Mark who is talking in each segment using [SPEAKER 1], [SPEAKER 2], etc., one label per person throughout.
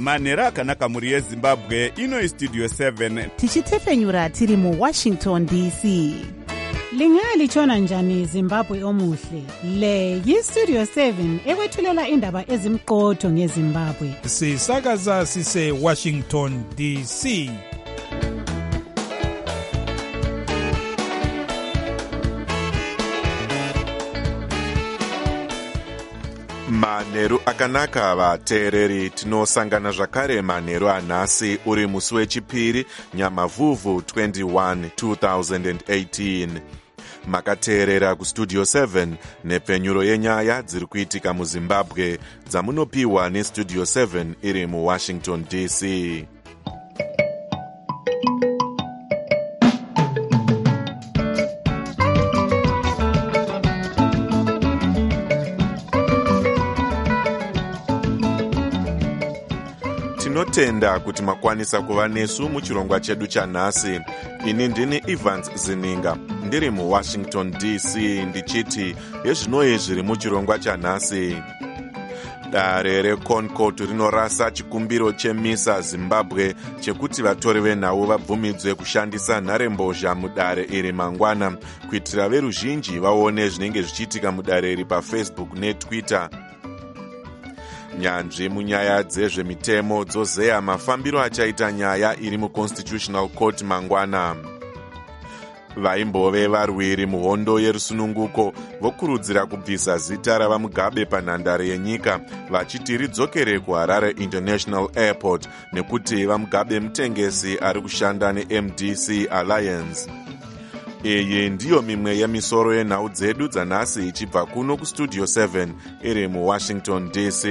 [SPEAKER 1] manheru akanaka mhuri yezimbabwe. Ino istudio 7
[SPEAKER 2] tichitefenyura tiri muwashington dc. Lingalitshona njani Zimbabwe omuhle? Le yistudio 7 ekwethulela indaba ezimqotho ngeZimbabwe.
[SPEAKER 3] Sisakaza sise Washington DC.
[SPEAKER 4] Manheru akanaka vateereri, tinosangana zvakare manheru anhasi uri musi wechipiri Nyamavhuvhu 21 2018. Makateerera kustudio 7 nepfenyuro yenyaya dziri kuitika muZimbabwe dzamunopiwa nestudio 7 iri muWashington DC. Tinotenda kuti makwanisa kuva nesu muchirongwa chedu chanhasi. Ini ndini Evans Zininga, ndiri muWashington DC, ndichiti ezvinoi zviri muchirongwa chanhasi. Dare reConcord rinorasa chikumbiro chemisa Zimbabwe chekuti vatori venhau vabvumidzwe kushandisa nharembozha mudare iri mangwana, kuitira veruzhinji vaone zvinenge zvichiitika mudare iri paFacebook neTwitter. Nyanzvi munyaya dzezvemitemo dzozeya mafambiro achaita nyaya iri muConstitutional Court mangwana. Vaimbove varwiri muhondo yerusununguko vokurudzira kubvisa zita ravaMugabe panhandare yenyika, vachiti ridzokere kuHarare International Airport nekuti vaMugabe mutengesi ari kushanda neMDC Alliance. Iyi ndiyo mimwe yemisoro yenhau dzedu dzanhasi ichibva kuno kustudio 7 iri muWashington DC.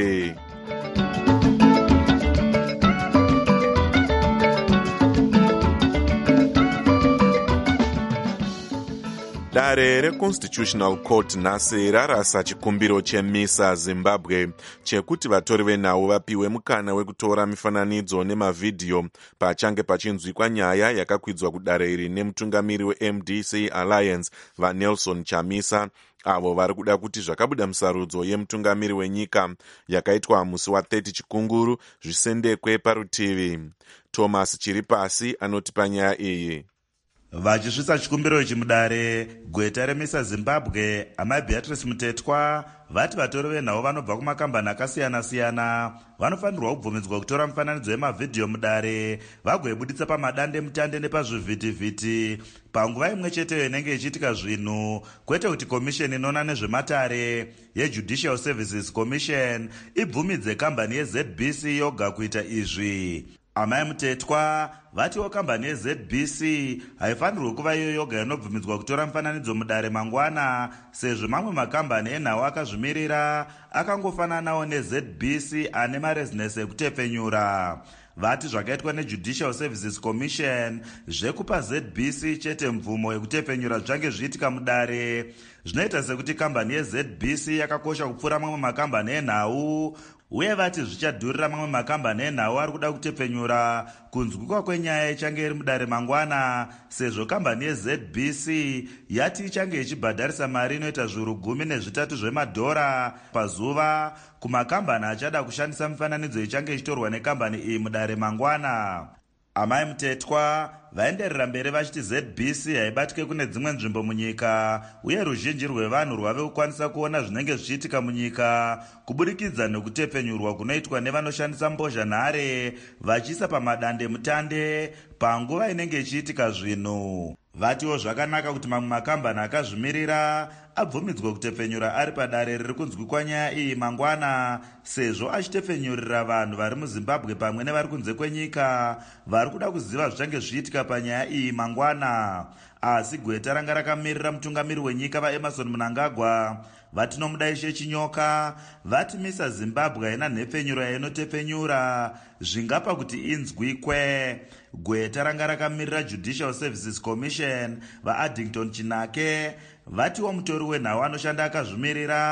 [SPEAKER 4] Dare reConstitutional Court nhasi rarasa chikumbiro chemisa Zimbabwe chekuti vatori venhau vapiwe mukana wekutora mifananidzo nemavhidhiyo pachange pachinzwikwa nyaya yakakwidzwa kudare iri nemutungamiri weMDC Alliance vaNelson Chamisa, avo vari kuda kuti zvakabuda musarudzo yemutungamiri wenyika yakaitwa musi wa30 Chikunguru zvisendekwe parutivi. Thomas Chiripasi anotipa nyaya iyi.
[SPEAKER 5] Vachisvitsa chikumbiro ichi mudare, gweta remisa Zimbabwe amai Beatrice Mutetwa vati vatori venhau vanobva kumakambani akasiyana-siyana vanofanirwa kubvumidzwa kutora mifananidzo yemavhidhiyo mudare vagoibuditsa pamadande mutande nepazvivhitivhiti panguva imwe cheteyo inenge ichiitika zvinhu, kwete kuti komisheni inoona nezvematare yeJudicial Services Commission ibvumidze kambani yeZBC yoga kuita izvi. Amai Mutetwa vatiwo kambani yeZBC haifanirwi kuva iyo yoga inobvumidzwa kutora mifananidzo mudare mangwana, sezvo mamwe makambani enhau akazvimirira akangofananawo neZBC ane marezinesi ekutepfenyura. Vati zvakaitwa neJudicial Services Commission zvekupa ZBC chete mvumo yekutepfenyura zvange zviitika mudare zvinoita sekuti kambani yeZBC yakakosha kupfuura mamwe makambani enhau, uye vati zvichadhurira mamwe makambani enhau ari kuda kutepfenyura kunzwikwa kwenyaya ichange iri mudare mangwana, sezvo kambani yeZBC yati ichange ichibhadharisa mari inoita zviuru 13 zvemadhora pazuva kumakambani achada kushandisa mifananidzo ichange ichitorwa nekambani iyi mudare mangwana. Amai Mutetwa vaenderera mberi vachiti ZBC haibatike kune dzimwe nzvimbo munyika, uye ruzhinji rwevanhu rwave kukwanisa kuona zvinenge zvichiitika munyika kuburikidza nekutepfenyurwa kunoitwa nevanoshandisa mbozhanhare vachiisa pamadande mutande panguva inenge ichiitika zvinhu. Vatiwo zvakanaka kuti mamwe makambani akazvimirira abvumidzwe kutepfenyura ari padare riri kunzwikwa nyaya iyi mangwana, sezvo achitepfenyurira vanhu vari muZimbabwe pamwe nevari kunze kwenyika vari kuda kuziva zvichange zviitika panyaya iyi mangwana. Asi gweta ranga rakamirira mutungamiri wenyika vaEmerson Mnangagwa vati nomudaishe chinyoka vati misa Zimbabwe haina nhepfenyuro yainotepfenyura zvingapa kuti inzwikwe. Gweta ranga rakamirira Judicial Services Commission vaAddington Chinake vatiwo mutori wenhau anoshanda akazvimirira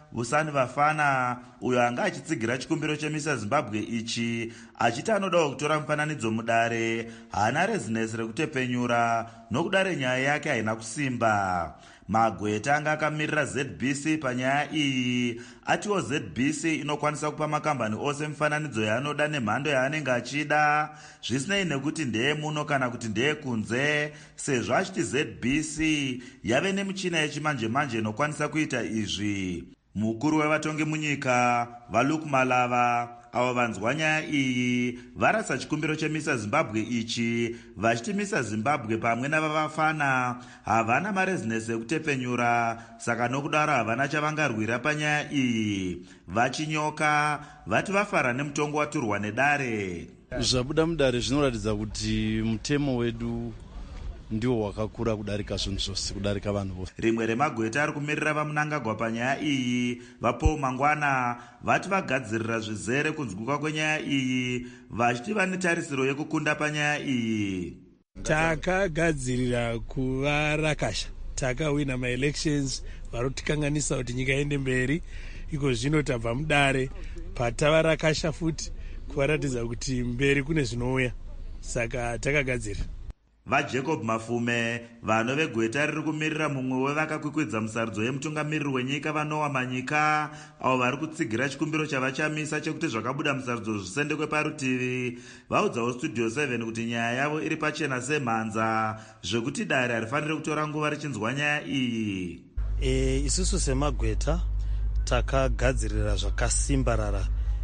[SPEAKER 5] Usani Vafana uyo anga achitsigira chikumbiro chemisa Zimbabwe ichi achiti anodawo kutora mufananidzo mudare haana rezinesi rekutepenyura nokudare nyaya yake haina kusimba. Magweta anga akamirira ZBC panyaya iyi atiwo ZBC inokwanisa kupa makambani ose mufananidzo yaanoda nemhando yaanenge achida zvisinei nekuti ndeye muno kana kuti ndeye kunze, sezvo achiti ZBC yave nemichina yechimanje manje inokwanisa kuita izvi. Mukuru wevatongi munyika vaLuke Malava avo vanzwa nyaya iyi varasa chikumbiro chemisa Zimbabwe ichi vachiti misa Zimbabwe pamwe navavafana havana marezinesi ekutepenyura, saka nokudaro havana chavangarwira panyaya iyi. Vachinyoka vati vafara nemutongo waturwa nedare.
[SPEAKER 6] Zvabuda mudare zvinoratidza kuti mutemo wedu ndiwo wakakura kudarika zvinhu zvose, kudarika vanhu vose.
[SPEAKER 5] Rimwe remagweta ari kumirira vamunangagwa panyaya iyi vaPaul Mangwana vati vagadzirira zvizere kunzwikwa kwenyaya iyi vachiti vane tarisiro yekukunda panyaya iyi.
[SPEAKER 7] Takagadzirira kuva Rakasha, takawina maelections varotikanganisa kuti nyika iende mberi. Iko zvino tabva mudare patava Rakasha futi kuvaratidza kuti mberi kune zvinouya, saka takagadzirira.
[SPEAKER 5] VaJacob Mafume vano vegweta riri kumirira mumwe wevakakwikwidza musarudzo yemutungamiriri wenyika vaNoah Manyika avo vari kutsigira chikumbiro chavachamisa chekuti zvakabuda musarudzo zvisendekwe parutivi vaudzawo Studio 7 kuti nyaya yavo iri pachena semhanza zvekuti dare harifaniri kutora nguva richinzwa nyaya iyi.
[SPEAKER 6] Isusu semagweta takagadzirira zvakasimbarara.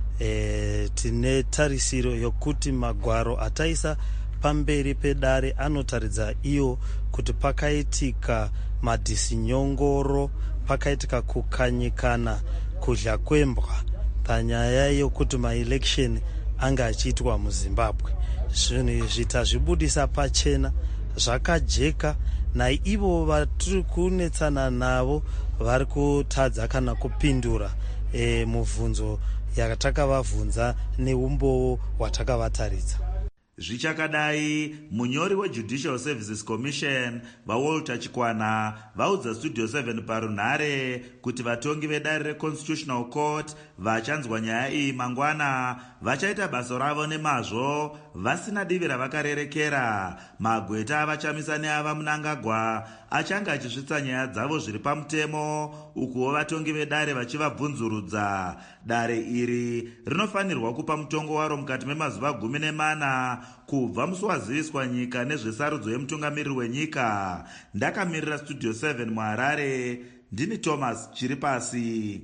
[SPEAKER 6] Tine tarisiro yokuti magwaro ataisa pamberi pedare anotaridza iyo kuti pakaitika madhisinyongoro, pakaitika kukanyikana, kudya kwembwa panyaya yokuti maelection anga achiitwa muZimbabwe. Zvinhu izvi tazvibudisa pachena, zvakajeka, naivo vatiri kunetsana navo vari kutadza kana kupindura mubvunzo yatakavabvunza neumbowo hwatakavataridza.
[SPEAKER 5] Zvichakadai, munyori weJudicial Services Commission vaWalter Chikwana vaudza Studio 7 parunhare kuti vatongi vedare reConstitutional Court vachanzwa nyaya iyi mangwana vachaita basa ravo nemazvo vasina divi ravakarerekera. Magweta avachamisa neava Munangagwa achanga achisvitsa nyaya dzavo zviri pamutemo, ukuwo vatongi vedare vachivabvunzurudza. Dare iri rinofanirwa kupa mutongo waro mukati memazuva 14 kubva musi waziviswa nyika nezvesarudzo yemutungamiriri wenyika. Ndakamirira Studio 7 muHarare, ndini Thomas Chiripasi.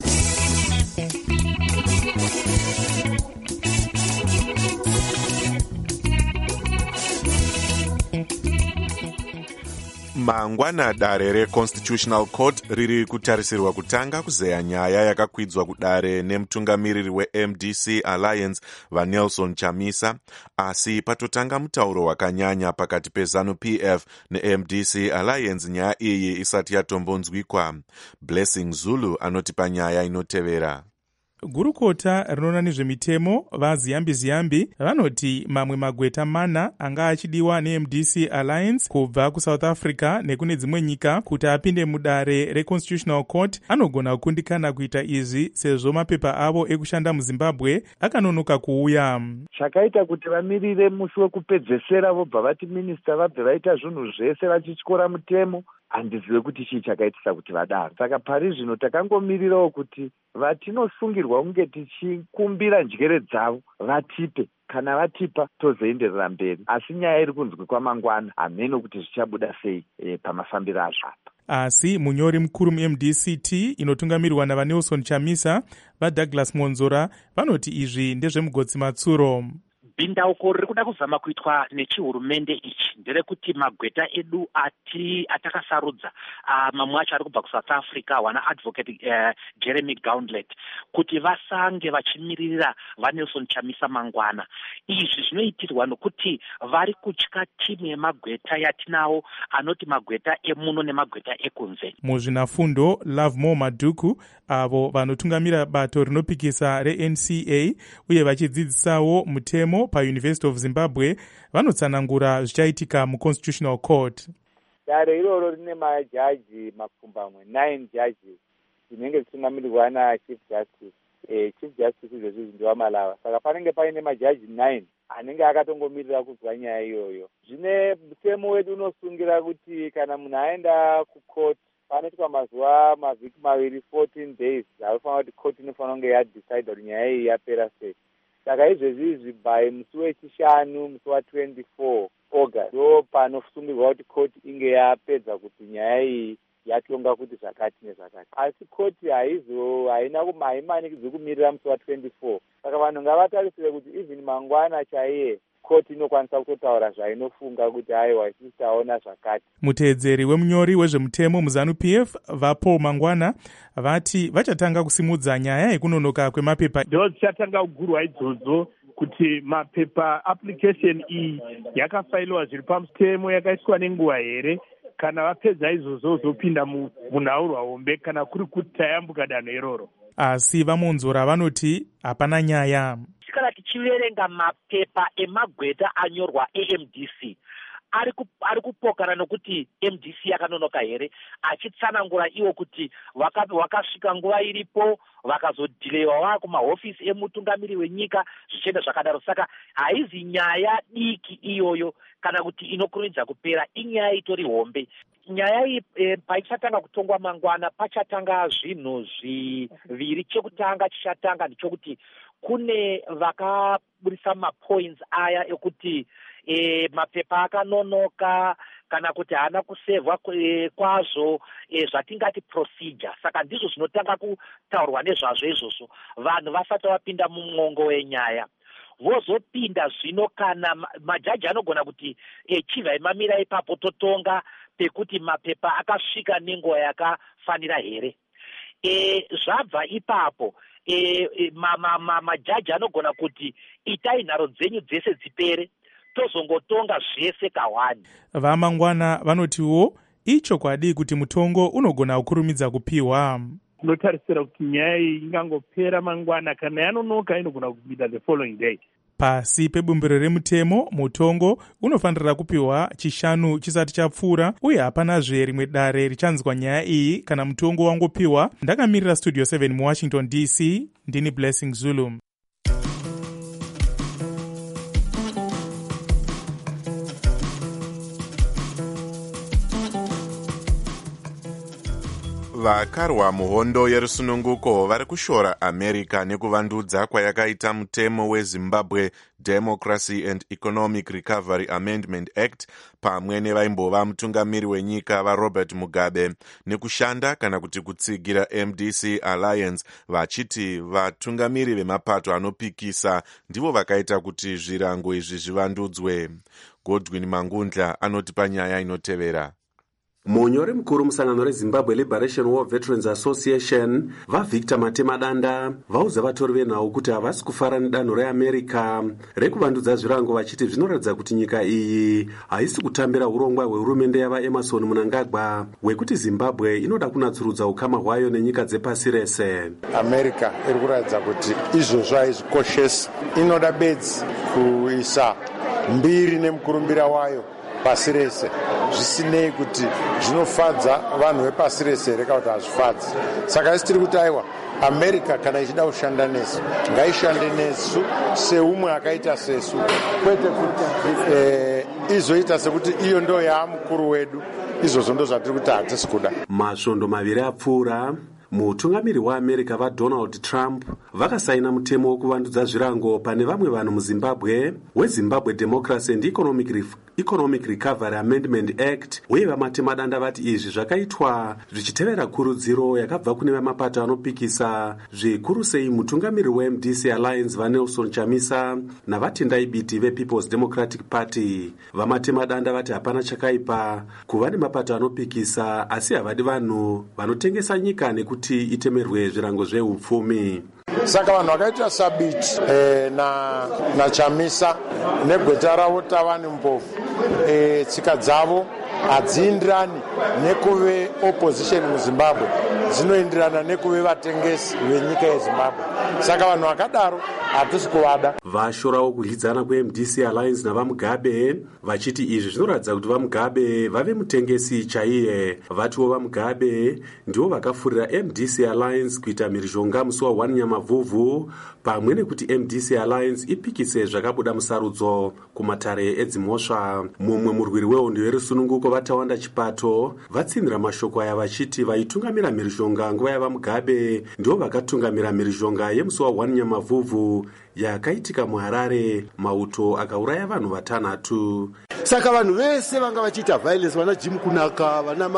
[SPEAKER 4] Mangwana dare reConstitutional Court riri kutarisirwa kutanga kuzeya nyaya yakakwidzwa kudare nemutungamiriri weMDC Alliance vaNelson Chamisa, asi patotanga mutauro wakanyanya pakati peZANU-PF neMDC Alliance nyaya iyi isati yatombonzwikwa. Blessing Zulu anoti panyaya inotevera.
[SPEAKER 3] Gurukota rinoona nezvemitemo vaZiyambi vanoti mamwe magweta mana anga achidiwa neMDC Alliance kubva kuSouth Africa nekune dzimwe nyika kuti apinde mudare reConstitutional Court anogona kukundikana kuita izvi sezvo mapepa avo ekushanda muZimbabwe akanonoka kuuya.
[SPEAKER 8] Chakaita kuti vamirire musi wekupedzesera vobva vati minista vabve vaita zvinhu zvese vachityora mutemo, handizive kuti chii chakaitisa kuti vadaro. Saka pari zvino takangomirirawo kuti vatinosungirwa kunge tichikumbira njere dzavo vatipe, kana vatipa tozoenderera mberi. Asi nyaya iri kunzwikwa mangwana hameno kuti zvichabuda sei pamafambiro azvo apa.
[SPEAKER 3] Asi munyori mukuru muMDCT inotungamirwa navaNelson Chamisa vaDouglas Monzora vanoti izvi ndezvemugotsi matsuro.
[SPEAKER 9] Bhindauko riri kuda kuzama kuitwa nechihurumende ichi nderekuti magweta edu atakasarudza mamwe acho ari kubva kuSouth Africa, wana advocate Jeremy Gauntlet, kuti vasange vachimirira vaNelson Chamisa mangwana. Izvi zvinoitirwa nokuti vari kutya timu yemagweta yatinawo anoti magweta emuno nemagweta ekunze.
[SPEAKER 3] Muzvinafundo Lovemore Maduku avo vanotungamira bato rinopikisa reNCA uye vachidzidzisawo mutemo paUniversity of Zimbabwe vanotsanangura zvichaitika muConstitutional Court.
[SPEAKER 8] Dare iroro rine majaji mapfumbamwe 9 judges dzinenge dzichitungamirirwa nachief justice. Chief justice izvozvi ndowamalava, saka panenge paine majaji 9 anenge akatongomirira kuzwa nyaya iyoyo. Zvine mutemo wedu unosungira kuti kana munhu aenda kucourt panoitwa mazuva mavhiki maviri 14 days zvinofanira kuti court inofanira kunge yadecide kuti nyaya iyi yapera sei. Saka izvezvi by musi wechishanu musi wa24 August ndo panosungirwa kuti court inge yapedza kuti nyaya iyi yatonga kuti zvakati nezvakati. Asi court haimanikidzi kumirira musi wa24. Saka vanhu ngavatarisire kuti even mangwana chaiye court inokwanisa kutotaura zvainofunga kuti aiwa isusu taona zvakati.
[SPEAKER 3] Muteedzeri wemunyori wezvemutemo muZANU-PF vaPaul Mangwana vati vachatanga kusimudza nyaya yekunonoka kwemapepa.
[SPEAKER 10] Ndo dzichatanga kugurwa idzodzo kuti mapepa application iyi yakafailiwa zviri pamutemo yakaiswa nenguva here, kana vapedza izvozvo zopinda munhaurwa hombe kana kuri kuti tayambuka danho iroro.
[SPEAKER 3] Asi vamonzora vanoti hapana nyaya.
[SPEAKER 9] Kana tichiverenga mapepa emagweta anyorwa eMDC ari kupokana nokuti MDC yakanonoka here, achitsanangura iwo kuti wakasvika nguva iripo vakazodhilewa wava kumahofisi emutungamiri wenyika zvichienda zvakadaro. Saka haizi nyaya diki iyoyo kana kuti inokurumidza kupera, inyaya itori hombe. Nyaya iyi paichatanga kutongwa mangwana pachatanga zvinhu zviviri. Chekutanga chichatanga ndichokuti kune vakaburisa mapoints aya ekuti mapepa akanonoka kana kuti haana kusevhwa kwazvo, zvatingati procedure. Saka ndizvo zvinotanga kutaurwa nezvazvo izvozvo vanhu vasati vapinda mumwongo wenyaya. Vozopinda zvino kana majaji anogona kuti chivhai mamira ipapo totonga pekuti mapepa akasvika nenguva yakafanira here. Zvabva ipapo majaji anogona kuti itai nharo dzenyu dzese dzipere tozongotonga zvese kawani.
[SPEAKER 3] Vamangwana vanotiwo ichokwadi kuti mutongo unogona kukurumidza kupiwa.
[SPEAKER 10] Tinotarisira kuti nyaya iyi ingangopera mangwana, kana yanonoka inogona kupita the following day.
[SPEAKER 3] Pasi pebumbiro remutemo, mutongo unofanira kupiwa chishanu chisati chapfuura, uye hapanazve rimwe dare richanzwa nyaya iyi kana mutongo wangopiwa. Ndakamirira Studio 7 muWashington DC, ndini Blessing Zulu.
[SPEAKER 4] Vakarwa muhondo yerusununguko vari kushora America nekuvandudza kwayakaita mutemo weZimbabwe Democracy and Economic Recovery Amendment Act pamwe nevaimbova mutungamiri wenyika vaRobert Mugabe nekushanda kana kuti kutsigira MDC Alliance, vachiti vatungamiri vemapato anopikisa ndivo vakaita kuti zvirango izvi zvivandudzwe. Godwin Mangundla anotipa nyaya inotevera.
[SPEAKER 11] Munyori mukuru musangano reZimbabwe Liberation War Veterans Association vaVictor Matemadanda vauza vatori venhau kuti havasi kufara nedanho reAmerica rekuvandudza zvirango, vachiti zvinoratidza kuti nyika iyi haisi kutambira urongwa hwehurumende yavaEmerson Mnangagwa hwekuti Zimbabwe inoda kunatsurudza ukama hwayo nenyika dzepasi rese.
[SPEAKER 12] America iri kuratidza kuti izvozvo haizvikoshesi, inoda bedzi kuisa mbiri nemukurumbira wayo pasi rese, zvisinei kuti zvinofadza vanhu vepasi rese here kana kuti hazvifadzi. Saka isi tiri kuti aiwa America kana ichida kushanda nesu ngaishande nesu seumwe akaita sesu, kwete kuti izoita sekuti iyo ndo yaamukuru wedu. Izvozvo ndo zvatiri kuti hatisi kuda.
[SPEAKER 11] Masvondo maviri apfuura, mutungamiri waAmerica vaDonald Trump vakasaina mutemo wokuvandudza zvirango pane vamwe vanhu muZimbabwe weZimbabwe Democracy and Economic Recovery Amendment Act, uye vaMatemadanda vati izvi zvakaitwa zvichitevera kurudziro yakabva kune vamapato anopikisa, zvikuru sei mutungamiri weMDC Alliance vaNelson Chamisa navatendai biti vePeople's Democratic Party. VaMatemadanda vati hapana chakaipa kuva nemapato anopikisa, asi havadi vanhu vanotengesa nyika nekuti itemerwe zvirango zveupfumi.
[SPEAKER 12] Saka vanhu vakaita sabiti na Chamisa negweta ravo Tavani Mpofu, tsika dzavo hadziindirani nekuve opposition muzimbabwe, dzinoenderana nekuve vatengesi venyika yezimbabwe. Saka vanhu vakadaro hatisi kuvada.
[SPEAKER 11] Vashorawo kudyidzana kweMDC Alliance navamugabe vachiti izvi zvinoratidza kuti vamugabe vave mutengesi chaiye. Vatiwo vamugabe ndivo vakafurira MDC Alliance kuita mhirizhonga musi wa1 Nyamavhuvhu, pamwe nekuti MDC Alliance ipikise zvakabuda musarudzo kumatare edzimhosva. Mumwe murwiri wehondo yerusununguko Vatawanda Chipato vatsinira mashoko aya vachiti vaitungamira mhirizhonga nguva yavamugabe ndivo vakatungamira mhirizhonga yemusi wa1 Nyamavhuvhu yakaitika muHarare. Mauto akauraya vanhu 6.
[SPEAKER 13] Saka vanhu vese vanga vachiita violence, vana Jim Kunaka, vana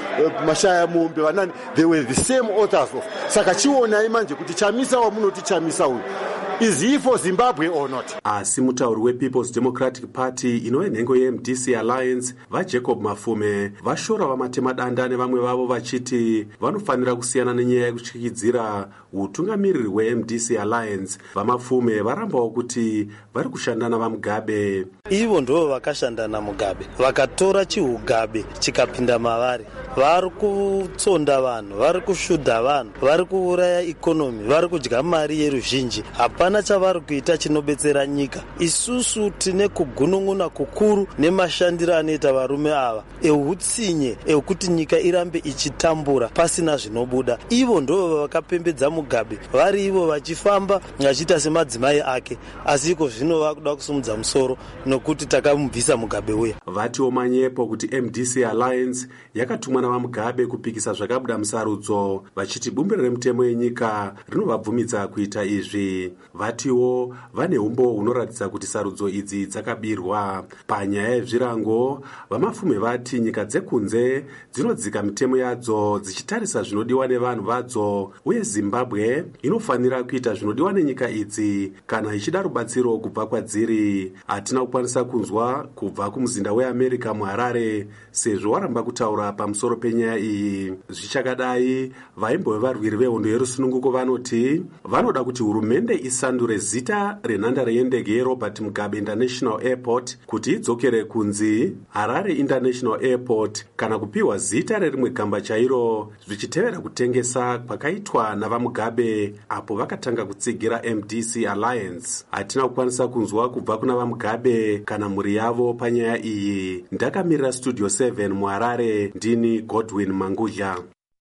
[SPEAKER 13] Mashaya Mombe, vanani, they were the same authors of. Saka chionai manje kuti chamisa wamunoti chamisa uyu, is he for Zimbabwe or not?
[SPEAKER 11] Asi mutauri wePeople's Democratic Party inove nhengo yeMDC Alliance vaJacob Mafume vashora vamatema danda nevamwe vavo vachiti vanofanira kusiyana nenyaya yekutyikidzira utungamiriri hweMDC Alliance. Vamafume varambawo kuti vari kushanda navamugabe.
[SPEAKER 6] Ivo ndo vakashanda namugabe, vakatora chiugabe chikapinda mavari. Vari kutsonda vanhu, vari kushudha vanhu, vari kuuraya ikonomi, vari kudya mari yeruzhinji. Hapana chavari kuita chinobetsera nyika. Isusu tine kugunun'una kukuru nemashandiro anoita varume ava ehutsinye ekuti nyika irambe ichitambura pasina zvinobuda. Ivo ndo vakapembedza mugabe, vari ivo vachifamba vachiita semadzimai ake, asi iko zvino vakuda kusumudza musoro nokuti takamubvisa mugabe uya.
[SPEAKER 11] Vatiwo manyepo kuti MDC Alliance yakatumwa navamugabe kupikisa zvakabuda musarudzo, vachiti bumbiro remutemo yenyika rinovabvumidza kuita izvi. Vatiwo vane umbo hunoratidza kuti sarudzo idzi dzakabirwa. Panyaya yezvirango, vamafume vati nyika dzekunze dzinodzika mitemo yadzo dzichitarisa zvinodiwa nevanhu vadzo, uye Zimbabwe inofanira kuita zvinodiwa nenyika idzi kana ichida rubatsiro kubva kwadziri. Hatina kukwanisa kunzwa kubva kumuzinda weAmerica muHarare sezvo waramba kutaura pamusoro penyaya iyi. Zvichakadai, vaimbove varwiri vehondo yerusununguko vanoti vanoda kuti hurumende isandure zita renhandare yendege yeRobert Mugabe International Airport kuti idzokere kunzi Harare International Airport kana kupiwa zita rerimwe gamba chairo, zvichitevera kutengesa kwakaitwa navamugabe apo vakatanga kutsigira MDC Alliance. Hatina kukwanisa kunzwa kubva kuna vamugabe kana mhuri yavo panyaya iyi. Ndakamirira Studio 7 muHarare, ndini Godwin Mangudya.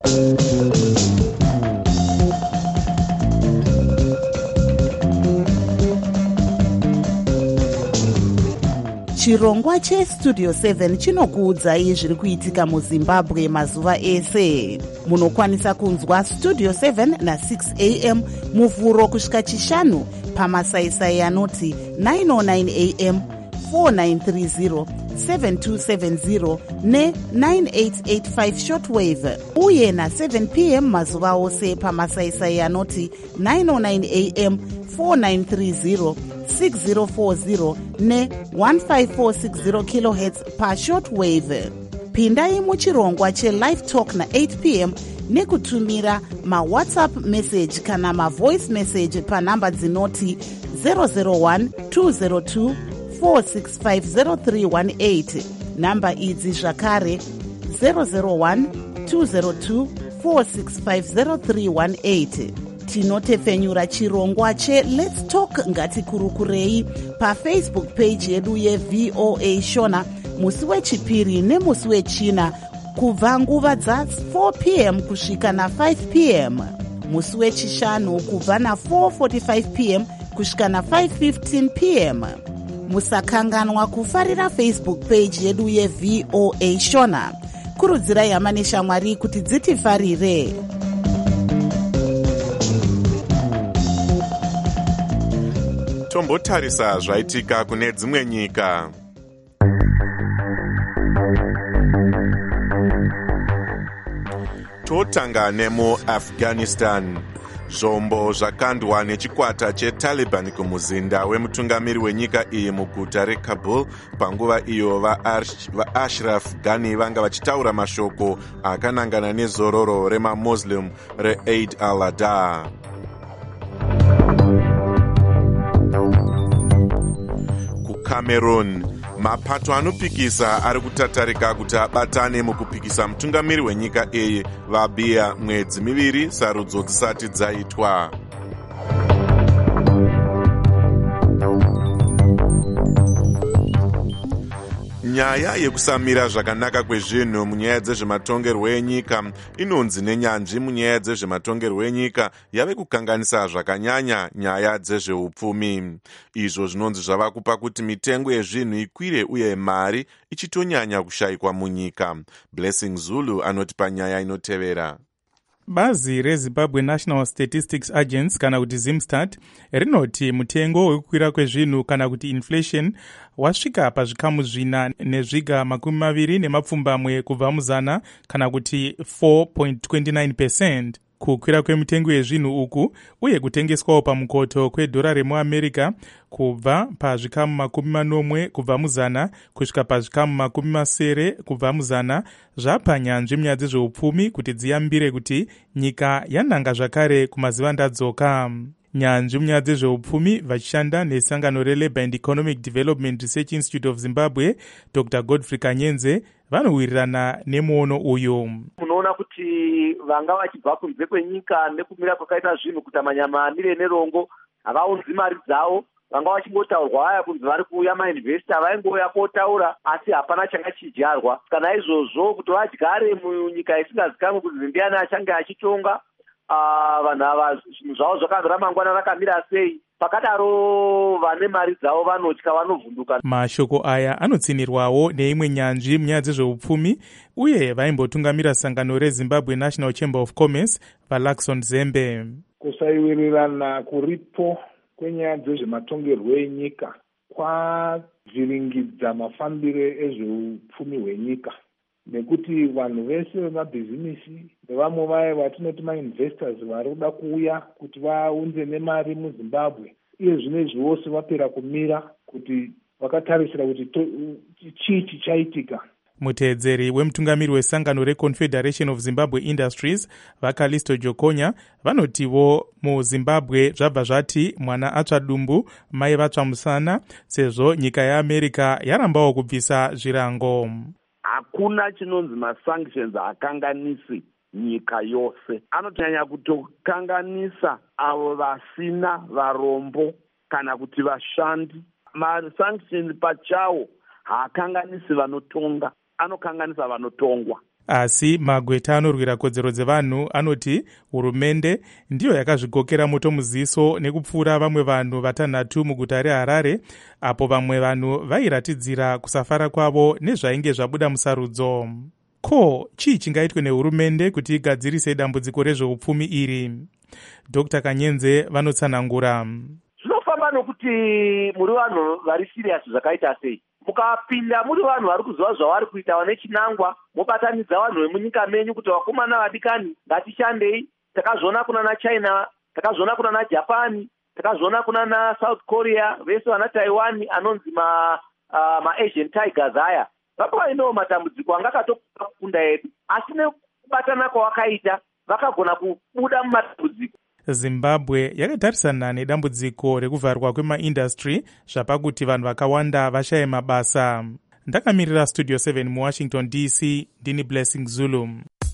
[SPEAKER 14] Chirongwa cheStudio 7 chinokuudzai zviri kuitika muZimbabwe mazuva ese. Munokwanisa kunzwa Studio 7 na6 am muvhuro kusvika chishanu pamasaisai anoti 909 am, 4930, 7270 ne9885 shortwave, uye na7 pm mazuva ose pamasaisai anoti 909 am, 4930, 6040 ne1540 kHz pashortwave. Pindai muchirongwa chelive talk na8 pm nekutumira mawhatsapp message kana mavoice message panhamba dzinoti 001 202 4650318. Namba idzi zvakare 001 202 4650318. Tinotefenyura chirongwa cheLet's Talk ngatikurukurei paFacebook page yedu yeVOA Shona musi wechipiri nemusi wechina kubva nguva dza4 pm kusvika na5 pm, musi wechishanu kubva na4:45 pm kusvika na5:15 pm. Musakanganwa kufarira Facebook page yedu yeVOA Shona. Kurudzirai hama neshamwari kuti dzitifarire.
[SPEAKER 4] Tombotarisa zvaitika kune dzimwe nyika. Totanga nemuAfghanistan. Zvombo zvakandwa nechikwata cheTaliban kumuzinda wemutungamiri wenyika iyi muguta reKabul panguva iyo vaAshraf Ghani vanga vachitaura mashoko akanangana nezororo remaMuslim reEid al-Adha. Kucameroon, mapato anopikisa ari kutatarika kuti abatane mukupikisa mutungamiri wenyika iyi vabiya mwedzi miviri sarudzo dzisati dzaitwa. Nyaya yekusamira zvakanaka kwezvinhu munyaya dzezvematongerwo enyika inonzi nenyanzvi munyaya dzezvematongerwo enyika yave kukanganisa zvakanyanya nyaya dzezveupfumi. Izvo zvinonzi zvava kupa kuti mitengo yezvinhu ikwire uye mari ichitonyanya kushayikwa munyika. Blessing Zulu anoti panyaya inotevera.
[SPEAKER 3] Bazi reZimbabwe National Statistics Agency kana kuti ZimStat rinoti mutengo wekukwira kwezvinhu kana kuti inflation wasvika pazvikamu 4.20 kubva muzana kana kuti 4.29%. Kukwira kwemitengo yezvinhu uku uye kutengeswawo pamukoto kwedhora remuamerica kubva pazvikamu 40 kubva muzana kusvika pazvikamu 70 kubva muzana zvapa nyanzvi munyaya dzezveupfumi kuti dziyambire kuti nyika yananga zvakare kumazivandadzoka. Nyanzvi munyaya dzezveupfumi vachishanda nesangano reLabour and Economic Development Research Institute of Zimbabwe, Dr. Godfrey Kanyenze vanowirirana nemuono uyu.
[SPEAKER 15] Munoona kuti vanga vachibva kunze kwenyika nekumira kwakaita zvinhu kuti manyamamire nerongo havaunzi mari dzavo, vanga vachingotaurwa haya kunzi vari kuuya mainvesta vaingouya kotaura asi hapana changa chidyarwa. Kana izvozvo kuti vadyare munyika isingazikamwi kuti ndiani achange achitonga vanhu ava zvinhu zvavo zvakanzi ramangwana rakamira sei, pakadaro vane mari dzavo vanotya, vanovhunduka.
[SPEAKER 3] Mashoko aya anotsinirwawo neimwe nyanzvi munyaya dzezveupfumi uye vaimbotungamira sangano reZimbabwe National Chamber of Commerce vaLaxon Zembe.
[SPEAKER 16] Kusaiwirirana kuripo kwenyaya dzezvematongerwo enyika kwavhiringidza mafambire ezveupfumi hwenyika, nekuti vanhu vese vemabhizimisi nevamwe vaye vatinoti mainvestors vari kuda kuuya kuti vaunze nemari muZimbabwe iye zvinezvi vose vapera kumira kuti vakatarisira kuti chii chichaitika.
[SPEAKER 3] Muteedzeri wemutungamiri wesangano reConfederation of Zimbabwe Industries vaKalisto Jokonya vanotivo muZimbabwe zvabva zvati mwana atsva dumbu mai vatsva musana sezvo nyika yeAmerica yarambawo kubvisa zvirango.
[SPEAKER 8] Hakuna chinonzi masanctions akanganisi nyika yose. Anotonyanya kutokanganisa avo vasina varombo kana kuti vashandi. Masanctions pachawo haakanganisi vanotonga, anokanganisa vanotongwa.
[SPEAKER 3] Asi magweta anorwira kodzero dzevanhu anoti hurumende ndiyo yakazvigokera moto muziso nekupfuura vamwe vanhu vatanhatu muguta reHarare, apo vamwe vanhu vairatidzira kusafara kwavo nezvainge zvabuda musarudzo. Ko, chii chingaitwe nehurumende kuti igadzirise dambudziko rezveupfumi iri? Dr. Kanyenze vanotsanangura.
[SPEAKER 15] Zvinofamba nokuti muri vanhu vari serious zvakaita sei. Mukapinda muri vanhu vari kuziva zvavari kuita vane chinangwa, mobatanidza vanhu vemunyika menyu kuti vakomana vadikani ngatishandei. Takazviona kuna naChina, takazviona kuna naJapan, takazviona kuna naSouth Korea, vese vana Taiwan anonzi maAsian Tigers aya. Vapainowo matambudziko anga akatokunda edu, asi nekubatana kwavakaita vakagona kubuda mumatambudziko.
[SPEAKER 3] Zimbabwe yakatarisana nedambudziko rekuvharwa kwemaindustry zvapakuti vanhu vakawanda vashaye mabasa. Ndakamirira Studio 7 muWashington DC, ndini Blessing Zulu.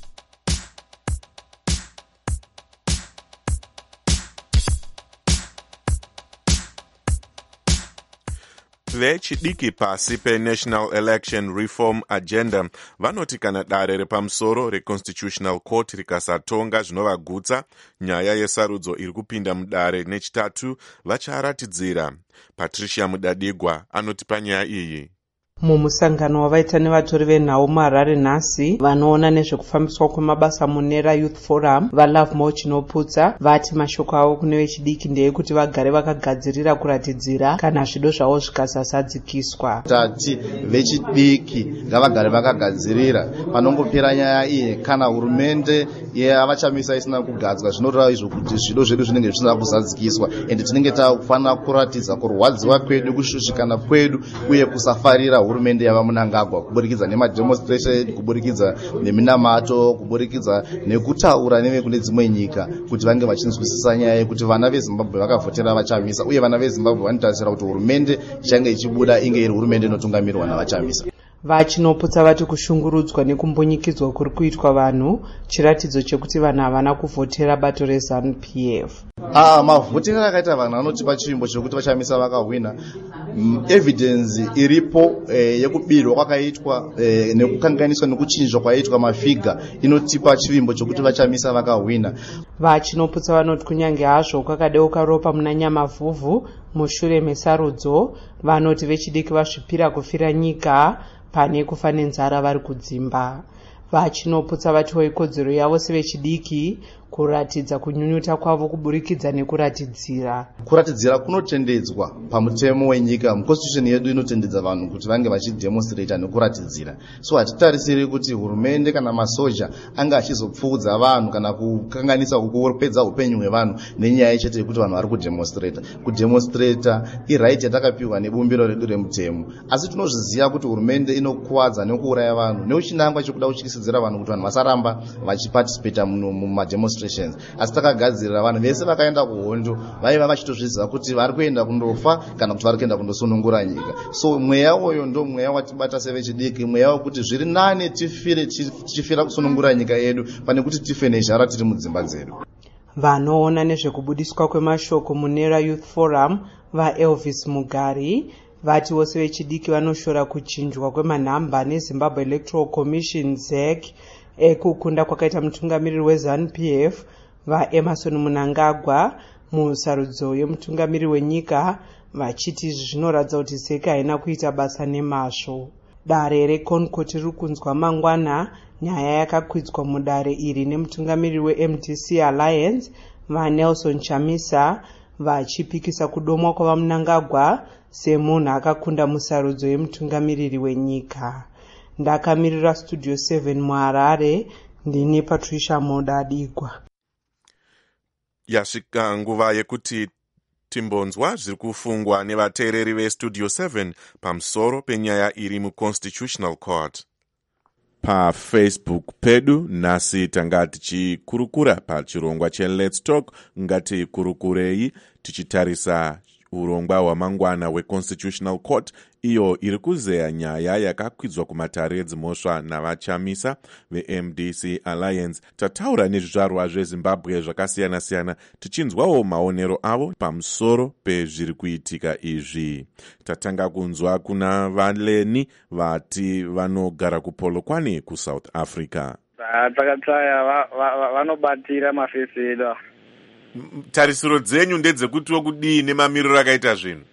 [SPEAKER 4] Vechidiki pasi peNational Election Reform Agenda vanoti kana dare repamusoro reConstitutional Court rikasatonga zvinovagutsa nyaya yesarudzo iri kupinda mudare nechitatu vacharatidzira. Patricia Mudadigwa anoti panyaya iyi.
[SPEAKER 17] Mumusangano wavaita nevatori venhau muHarare nhasi vanoona nezvekufambiswa kwemabasa munera Youth Forum vaLove More Chinoputsa vati mashoko avo kune vechidiki ndeyekuti vagare vakagadzirira kuratidzira kana zvido zvavo zvikasasadzikiswa.
[SPEAKER 18] Tati vechidiki ngavagare vakagadzirira panongopera nyaya iyi kana hurumende yavachamisa isina kugadzwa zvinoreva izvo kuti zvido zvedu zvinenge zvisina kuzadzikiswa ende tinenge takufanira kuratidza kurwadziwa kwedu, kushushikana kwedu uye kusafarira hurumende yavamunangagwa kuburikidza nemademonstration, kuburikidza neminamato, kuburikidza nekutaura nevekune dzimwe nyika kuti vange vachinzwisisa nyaya yekuti vana vezimbabwe vakavhotera vachamisa, uye vana vezimbabwe vanotarisira kuti hurumende ichange ichibuda inge iri hurumende inotungamirwa navachamisa.
[SPEAKER 17] Vachinoputsa vati kushungurudzwa nekumbunyikidzwa kuri kuitwa vanhu chiratidzo chekuti vanhu havana kuvhotera bato reZANU-PF.
[SPEAKER 18] Mavhotero akaita vanhu anotipa chivimbo chekuti vachamisa vakahwina. Evidence iripo yekubirwa kwakaitwa nekukanganiswa nekuchinjwa kwaitwa mafiga inotipa chivimbo chekuti vachamisa vakahwina.
[SPEAKER 17] Vachinoputsa vanoti kunyange hazvo kwakadeuka ropa muna Nyamavhuvhu mushure mesarudzo, vanoti vechidiki vasvipira kufira nyika pane kufa nenzara vari kudzimba. Vachinoputsa vatiwo ikodzero yavo sevechidiki kuratidza kunyunyuta kwavo kuburikidza nekuratidzira.
[SPEAKER 18] Kuratidzira kunotendedzwa pamutemo wenyika. Muconstitution yedu inotendedza vanhu kuti vange vachidemonstrata nekuratidzira. So hatitarisiri kuti hurumende kana masoja anga achizopfuudza vanhu kana kukanganisa kupedza upenyu hwevanhu nenyaya chete yekuti vanhu vari kudemonstrata. Kudemonstrata iright yatakapiwa nebumbiro redu remutemo. Asi tinozviziva kuti hurumende inokuwadza nekuuraya vanhu neuchinangwa chekuda kutyisidzira vanhu kuti vanhu vasaramba vachiparticipata mumademonstration. Asi takagadzirira vanhu vese vakaenda kuhondo vaiva vachitozviziva kuti vari kuenda kundofa kana kuti vari kuenda kundosunungura nyika. So mweya uyo ndo mweya watibata sevechidiki, mweya wekuti zviri nane tichifira kusunungura nyika yedu pane kuti tife nezhara tiri mudzimba dzedu.
[SPEAKER 17] Vanoona nezvekubudiswa kwemashoko munera Youth Forum vaElvis Mugari vati vose vechidiki vanoshora kuchinjwa kwemanhamba neZimbabwe Electoral Commission ZEC ekukunda kwakaita mutungamiriri weZANU-PF vaEmmerson Mnangagwa musarudzo yemutungamiriri wenyika, vachiti zvinoratidza kuti ZEC haina kuita basa nemazvo. Dare reConcourt riri kunzwa mangwana nyaya yakakwidzwa mudare iri nemutungamiriri weMDC Alliance vaNelson Chamisa vachipikisa kudomwa kwavaMnangagwa semunhu akakunda musarudzo yemutungamiriri wenyika. Ndakamirira Studio 7 muHarare, ndini Patricia Modadigwa.
[SPEAKER 4] Yasvika nguva yekuti timbonzwa zviri kufungwa nevateereri veStudio 7 pamusoro penyaya iri muConstitutional Court. PaFacebook pedu nhasi tanga tichikurukura pachirongwa cheLet's Talk ngati kurukurei, tichitarisa urongwa hwamangwana hweConstitutional Court iyo iri kuzeya nyaya yakakwidzwa kumatare edzimhosva navachamisa veMDC Alliance. Tataura nezvizvarwa zveZimbabwe zvakasiyana-siyana tichinzwawo maonero avo pamusoro pezviri kuitika izvi. Tatanga kunzwa kuna Valeni vati vanogara kuPolokwane kuSouth Africa.
[SPEAKER 19] Takatsaya vanobatira mafesi edu.
[SPEAKER 4] Tarisiro dzenyu ndedzekutiwo kudii nemamiriro akaita zvinhu?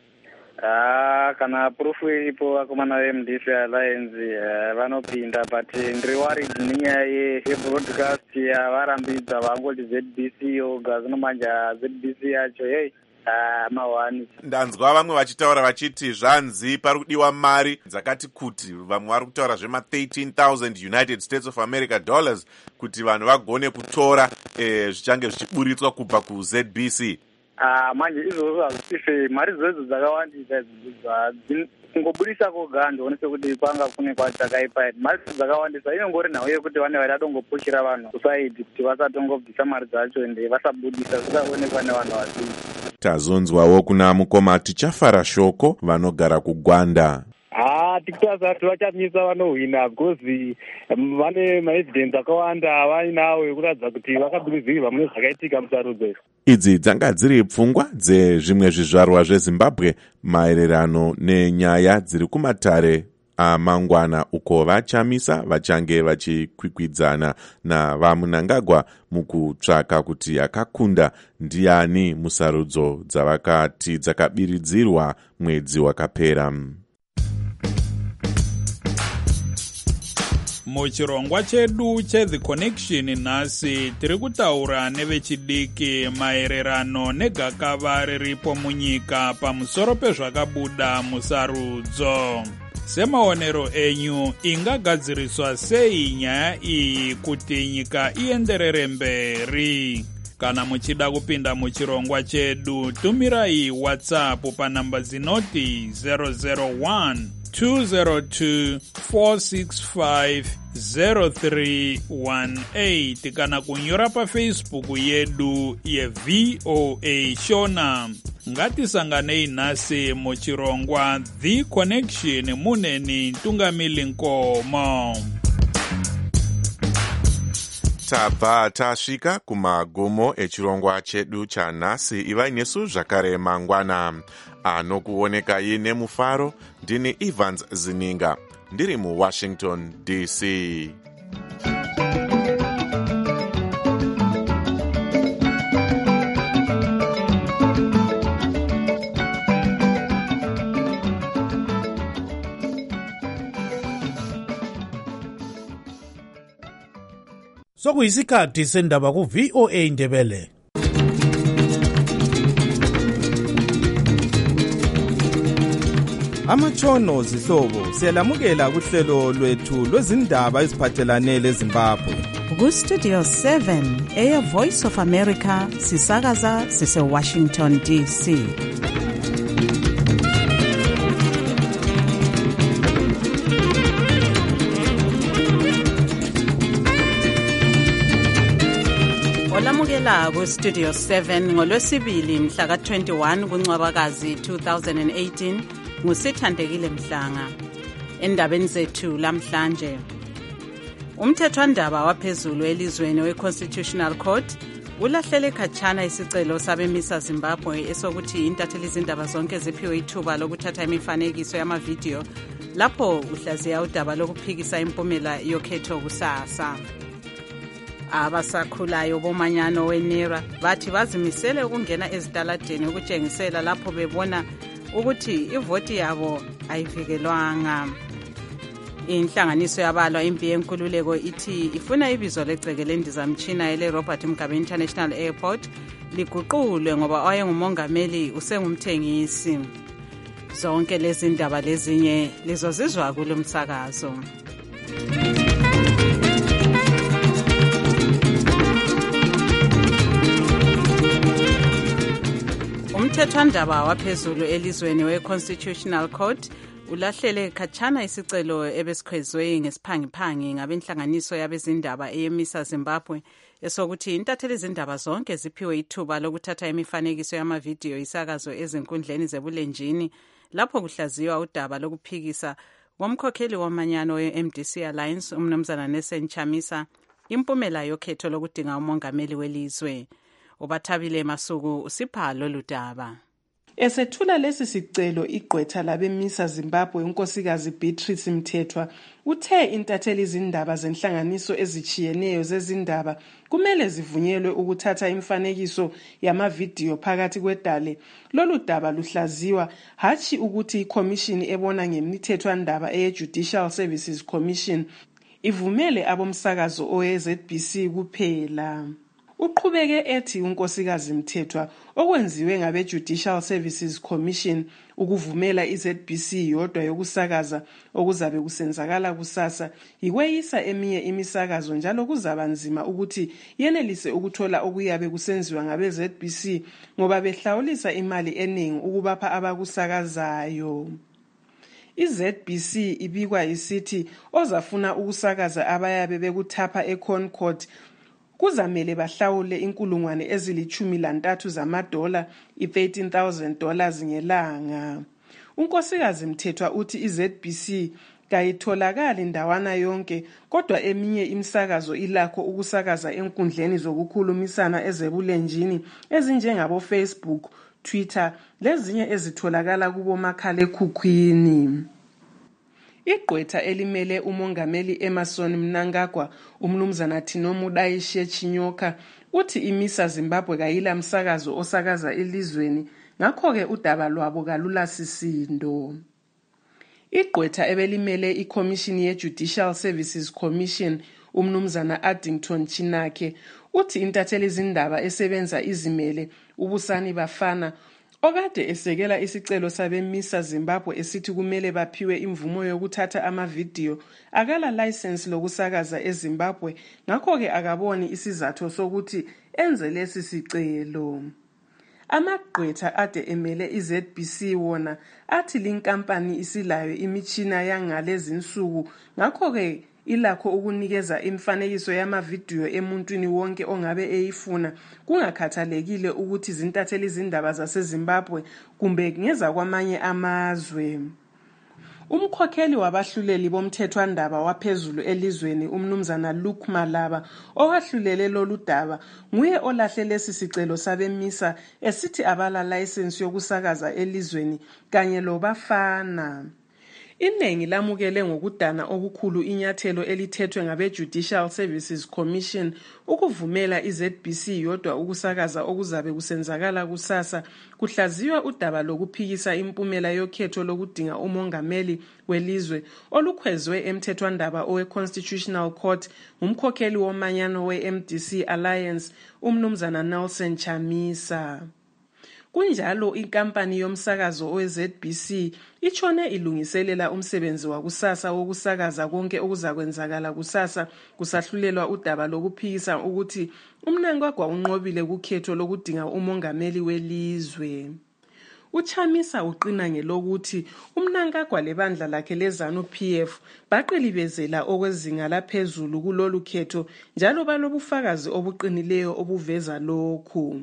[SPEAKER 19] Kana purufu iripo vakomana veMDC Alliance vanopinda, but ndiri worried nenyaya yebroadcast yavarambidza vangoti ZBC yoga, zvino manja ZBC yacho mahwani.
[SPEAKER 4] Ndanzwa vamwe vachitaura vachiti zvanzi pari kudiwa mari dzakati kuti, vamwe vari kutaura zvema 13,000 United States of America dollars kuti vanhu vagone kutora zvichange zvichiburitswa kubva kuZBC.
[SPEAKER 19] Manje izvozvo hazvisife mari dzedzo dzakawandisa kungobudisa koga ndionese kuti kwanga kune kwatakaipa mari dzakawandisa inongori nhau yekuti vane vadongopushira vanhu kusaidi kuti vasatongobvisa mari dzacho ende vasabudisa zvisaonekwa nevanhu vazhinji.
[SPEAKER 4] Tazonzwawo kuna mukoma Tichafara Shoko vanogara kuGwanda.
[SPEAKER 10] Tikutaza kuti vachamisa vanohwina because vane maevidence akawanda vainawo ekuratidza kuti vakabudizirwa mune zvakaitika musarudzo.
[SPEAKER 4] Idzi dzanga dziri pfungwa dzezvimwe zvizvarwa zveZimbabwe maererano nenyaya dziri kumatare amangwana uko vachamisa vachange vachikwikwidzana navaMnangagwa mukutsvaka kuti akakunda ndiani musarudzo dzavakati dzakabiridzirwa mwedzi wakapera.
[SPEAKER 20] Muchirongwa chedu cheThe Connection nhasi tiri kutaura nevechidiki maererano negakava riripo munyika pamusoro pezvakabuda musarudzo. Semaonero enyu, ingagadziriswa sei nyaya iyi kuti nyika ienderere mberi? Kana muchida kupinda muchirongwa chedu, tumirai WhatsApp panamba zinoti 001 202-465-0318 kana kunyora pafacebook yedu yeVOA Shona. Ngatisanganei nhasi muchirongwa The Connection muneni Ntungamili Nkomo.
[SPEAKER 4] Tabva tasvika kumagumo echirongwa chedu chanhasi. Ivai nesu zvakare mangwana. Anokuonekai nemufaro ndini Evans Zininga ndiri muWashington DC.
[SPEAKER 21] Sokuyisikhathi sendaba ku-VOA Ndebele.
[SPEAKER 22] Amatshono zihlobo siyalamukela kuhlelo lwethu lwezindaba eziphathelane leZimbabwe.
[SPEAKER 2] Ku-Studio 7 Air Voice of America sisakaza sise-Washington DC. Olamukela ku-Studio 7 ngolwesibili mhla ka-21 kuNcwabakazi 2018 nguSithandekile Mhlanga. Endabeni zethu lamhlanje, umthethwandaba waphezulu elizweni we-Constitutional Court ulahlele khatshana isicelo sabemisa Zimbabwe esokuthi intatheli izindaba zonke ziphiwe ithuba lokuthatha imifanekiso yamavidiyo lapho uhlaziya udaba lokuphikisa impumela yokhetho kusasa. Abasakhulayo bomanyano weNERA bathi bazimisele ukungena ezitaladeni ukutshengisela lapho bebona ukuthi ivoti yabo ayivikelwanga. Inhlanganiso yabalwa impi yenkululeko ithi ifuna ibizo legceke lendizamtshina ele Robert Mugabe International Airport liguqulwe ngoba owayengumongameli usengumthengisi. Zonke lezi ndaba lezinye lizozizwa kulo msakazo. Umthethwandaba waphezulu elizweni we-Constitutional Court ulahlele khatshana isicelo ebesikhwezwe ngesiphangiphangi ngabenhlanganiso yabezindaba eyemisa Zimbabwe esokuthi intatheli izindaba zonke ziphiwe ithuba lokuthatha imifanekiso yamavidiyo isakazo ezinkundleni zebulenjini lapho kuhlaziywa udaba lokuphikisa komkhokheli wamanyano we-MDC Alliance umnumzana Nelson Chamisa impumela yokhetho lokudinga umongameli welizwe. Ubathabile Masuku usipha lolu daba.
[SPEAKER 23] Esethula lesi sicelo igqwetha labemisa Zimbabwe unkosikazi Beatrice Mthethwa uthe intatheli izindaba zenhlanganiso ezichiyeneyo zezindaba kumele zivunyelwe ukuthatha imfanekiso yamavidiyo phakathi kwedale. Lolu daba luhlaziwa hachi ukuthi iCommission ebona ngemithethwandaba eye-Judicial Services Commission ivumele abomsakazo owe-ZBC kuphela. Uqhubeke ethi unkosikazi Mthethwa okwenziwe ngabe-Judicial Services Commission ukuvumela iZBC yodwa yokusakaza okuzabe kusenzakala kusasa yikweyisa eminye imisakazo njalo kuzaba nzima ukuthi yenelise ukuthola okuyabe kusenziwa ngabe-ZBC ngoba behlawulisa imali eningi ukubapha abakusakazayo. iZBC ibikwa isithi ozafuna ukusakaza abayabe bekuthapha eConcord kuzamele bahlawule inkulungwane ezili-13 zamadola, $13,000 ngelanga. Unkosikazi Mthethwa uthi iZBC kayitholakali ndawana yonke kodwa eminye imsakazo ilakho ukusakaza enkundleni zokukhulumisana ezebulenjini ezinjengabo Facebook, Twitter lezinye ezitholakala kubomakhalekhukhwini. Igqwetha elimele umongameli Emmerson Mnangagwa umnumzana Tinomu Daishe Chinyoka uthi imisa Zimbabwe kayila msakazo osakaza elizweni ngakho-ke udaba lwabo kalulasisindo. Igqwetha ebelimele iCommission ye-Judicial Services Commission umnumzana Addington Chinake uthi intatheli izindaba esebenza izimele ubusani bafana okade esekela isicelo sabemisa Zimbabwe esithi kumele baphiwe imvumo yokuthatha amavidiyo akala license lokusakaza eZimbabwe ngakho-ke akaboni isizathu sokuthi enze lesi sicelo. amagqwetha ade emele iZBC wona athi linkampani isilayo imitshina yangalezi nsuku, ngakho-ke ilakho ukunikeza imifanekiso yamavidiyo emuntwini wonke ongabe eyifuna, kungakhathalekile ukuthi zintatheli izindaba zaseZimbabwe kumbe ngeza kwamanye amazwe. Umkhokheli wabahluleli bomthethwandaba waphezulu elizweni umnumzana Luke Malaba owahlulele lolu daba nguye olahle lesi sicelo sabemisa esithi abala license yokusakaza elizweni kanye lobafana. Iningi lamukele ngokudana okukhulu inyathelo elithethwe ngabe Judicial Services Commission ukuvumela iZBC yodwa ukusakaza okuzabe kusenzakala kusasa, kuhlaziywa udaba lokuphikisa impumela yokhetho lokudinga umongameli welizwe olukhwezwe emthethwandaba owe-Constitutional Court ngumkhokheli womanyano we-MDC Alliance umnumzana Nelson Chamisa. Kunjalo inkampani yomsakazo oweZBC ichone ilungiselela umsebenzi wakusasa wokusakaza konke okuzakwenzakala kusasa kusahlulelwa udaba lokuphikisa ukuthi uMnangagwa unqobile kukhetho lokudinga umongameli welizwe. Uchamisa uqina ngelokuthi uMnangagwa lebandla lakhe leZANU PF baqilibezela okwezinga laphezulu kulolu khetho njalo balobufakazi obuqinileyo obuveza lokhu.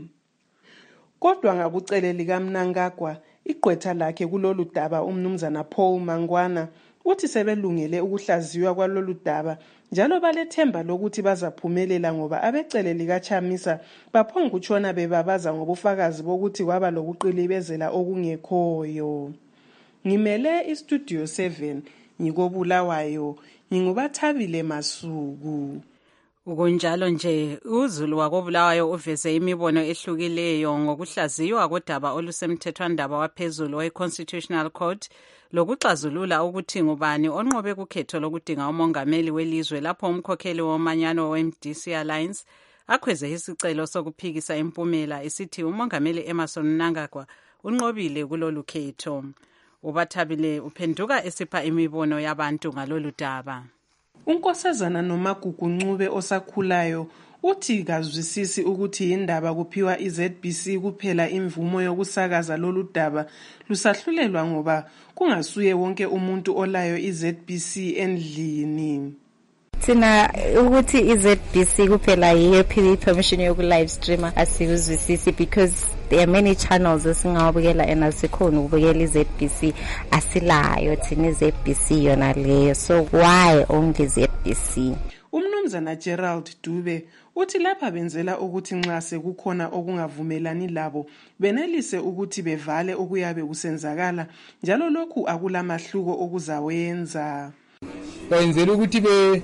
[SPEAKER 23] Kodwa ngakucele likaMnangagwa igqwetha lakhe kulolu daba umnumzana Paul Mangwana uthi sebelungele ukuhlaziywa kwalolu daba njalo balethemba lokuthi bazaphumelela ngoba abecele likaChamisa baphongutshona bebabaza ngobufakazi bokuthi kwaba lokuqilibezela okungekhoyo. Ngimele iStudio 7 ngikobulawayo ngingubathabile Masuku.
[SPEAKER 2] Ukunjalo nje uZulu wakobulawayo uveze imibono ehlukileyo ngokuhlaziywa kodaba olusemthethwandaba waphezulu we-Constitutional Court lokuxazulula ukuthi ngubani onqobe kukhetho lokudinga umongameli welizwe lapho umkhokheli womanyano we-MDC Alliance akhweze isicelo sokuphikisa impumela isithi umongameli Emmerson Mnangagwa unqobile kulolu khetho. Ubathabile uphenduka esipha imibono yabantu ngalolu daba.
[SPEAKER 23] Unkosazana Nomagugu Ncube osakhulayo uthi kazwisisi ukuthi indaba kuphiwa iZBC kuphela imvumo yokusakaza lolu daba lusahlulelwa ngoba kungasuye wonke umuntu olayo iZBC endlini.
[SPEAKER 1] Sina ukuthi iZBC kuphela yiyo ephiwe permission yoku live streamer asikuzwisisi because there are many channels esingawabukela and asikhona ukubukela iZBC asilayo thina iZBC yona leyo, so why only ZBC?
[SPEAKER 23] Umnumzana Gerald Dube uthi lapha benzela ukuthi nxa sekukhona okungavumelani labo benelise ukuthi bevale okuyabe kusenzakala njalo lokhu akulamahluko okuzawenza.
[SPEAKER 5] Benzela ukuthi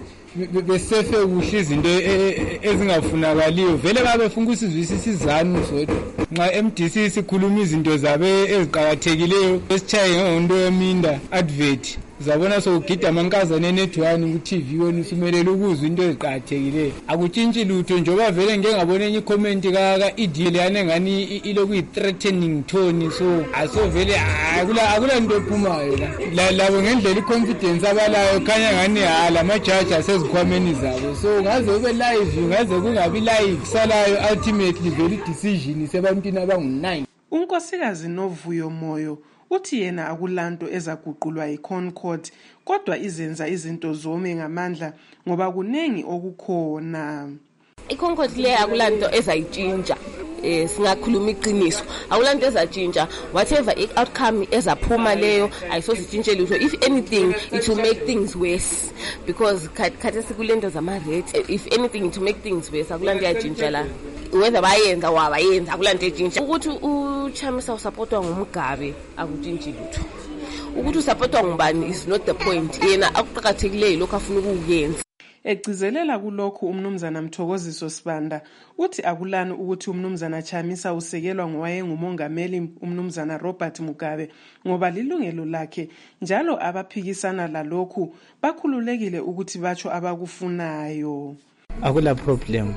[SPEAKER 5] besefe kuhle izinto ezingafunakaliyo vele babefuna ukusizwisisa izanu sodwa nxa MDC sikhuluma izinto zabe eziqhakathekileyo esitshaye ngento yeminda advert zabona sokugida amankazana enetwani ku-TV wona usumelele ukuzwa into eziqhakathekileyo akutshintshi lutho njengoba vele ngeke ngabona enye icomment ka-idl yanengani iloku yi-threatening tone, so asovele akula nto ephumayo labo ngendlela i-confidence abalayo khanya ngani lamajaji asezikhwameni zabo, so ngaze ube live ngaze kungabi live kusalayo ultimately vele i-decision sebantwini abangu-9.
[SPEAKER 23] Unkosikazi Novuyo Moyo uthi yena akulanto ezaguqulwa yiConcord kodwa izenza izinto zome ngamandla ngoba kunengi okukhona.
[SPEAKER 7] iConcord le akulanto ezayitshintsha, singakhuluma iqiniso akulanto ezatshintsha, whatever outcome ezaphuma leyo ayisositshintshe lutho. If anything it will make things worse because khathi sikulento zama-rate, if anything it will make things worse. akulanto yatshintsha la whether bayenza wabayenza akulanto etshintsha. Ukuthi uChamisa usupportwa ngumgabe akutshintshi lutho, ukuthi usupportwa ngubani is not the point. Yena akuqhakathekileyo lokho afuna ukuyenza.
[SPEAKER 23] Egcizelela kulokhu umnumzana Mthokoziso Sibanda uthi akulani ukuthi umnumzana Chamisa usekelwa ngowayengumongameli umnumzana Robert Mugabe ngoba lilungelo lakhe njalo abaphikisana lalokhu bakhululekile ukuthi batsho abakufunayo.
[SPEAKER 24] Akula problem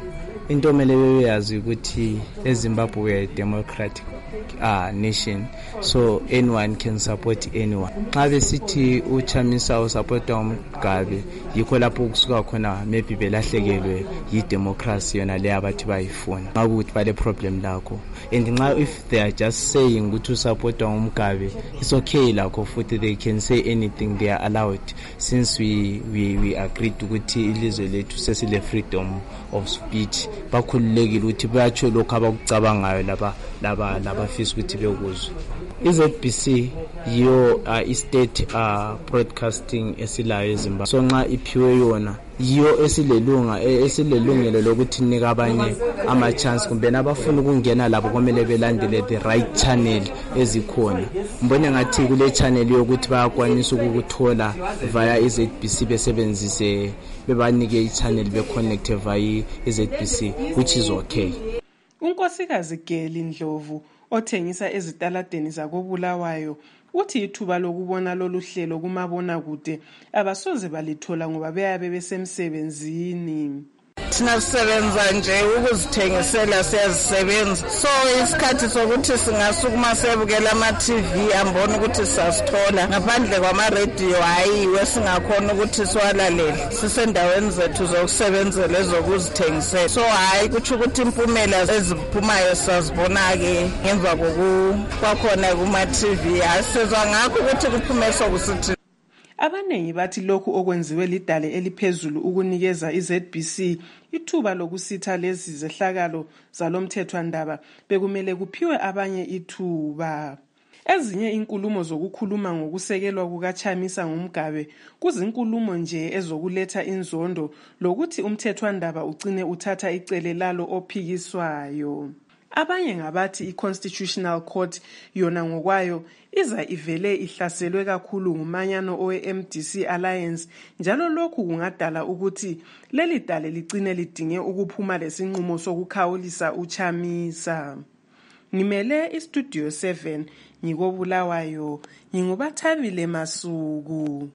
[SPEAKER 9] into mele beyazi ukuthi eZimbabwe we are a democratic nation, so anyone can support anyone. Xa besithi uChamisa usupporta uMgabe yikho lapho kusuka khona maybe belahlekelwe yi-democracy yona le abathi bayifuna ngakuthi bale problem lakho. And nxa if they are just saying ukuthi usupporta uMgabe, it's okay lakho futhi they can say anything, they are allowed, since we agreed ukuthi ilizwe lethu sesile freedom of speech. Bakhululekile ukuthi bayatsho lokho abakucabangayo laba fisa ukuthi bekuzwe. iZBC yiyo i-state broadcasting esilayo eZimbabwe, so nxa iphiwe yona yiyo esilelungelo lokuthi nika abanye ama-chance kumbe nabafuna ukungena lapho kumele belandele the right channel ezikhona. Mbone ngathi kule channel yokuthi bayakwanisa ukukuthola via iZBC besebenzise bebanike i-channel beconnect via iZBC, which is okay.
[SPEAKER 23] uNkosikazi Geli Ndlovu othengisa ezitaladeni zakoBulawayo uthi ithuba lokubona lolu hlelo kumabona kude abasoze balithola ngoba beyabe besemsebenzini.
[SPEAKER 12] Thina sisebenza nje ukuzithengisela, siyazisebenza, so isikhathi sokuthi singasukuma sebukela ama-TV ambona ukuthi sasithola ngaphandle kwama-radio hayiwe singakhona ukuthi siwalalele, sisendaweni zethu zokusebenzela ezokuzithengisela. So hayi kutsho ukuthi impumela eziphumayo sazibona-ke ngemva kwakhona kuma-TV, asizwa ngakho ukuthi kuphume sokusithi.
[SPEAKER 23] Abanengi bathi lokhu okwenziwe lidale eliphezulu ukunikeza iZBC ithuba lokusitha lezi zehlakalo zalomthethwandaba bekumele kuphiwe abanye ithuba. Ezinye inkulumo zokukhuluma ngokusekelwa kukaChamisa ngoMgabe kuzinkulumo nje ezokuletha inzondo lokuthi umthethwandaba ugcine uthatha icele lalo ophikiswayo. Abanye ngabathi i-Constitutional Court yona ngokwayo iza ivele ihlaselwe kakhulu ngumanyano owe-MDC Alliance, njalo lokhu kungadala ukuthi leli dale ligcine lidinge ukuphuma lesinqumo sokukhawulisa uChamisa. Ngimele iStudio 7 ngikoBulawayo, nginguBathabile Masuku.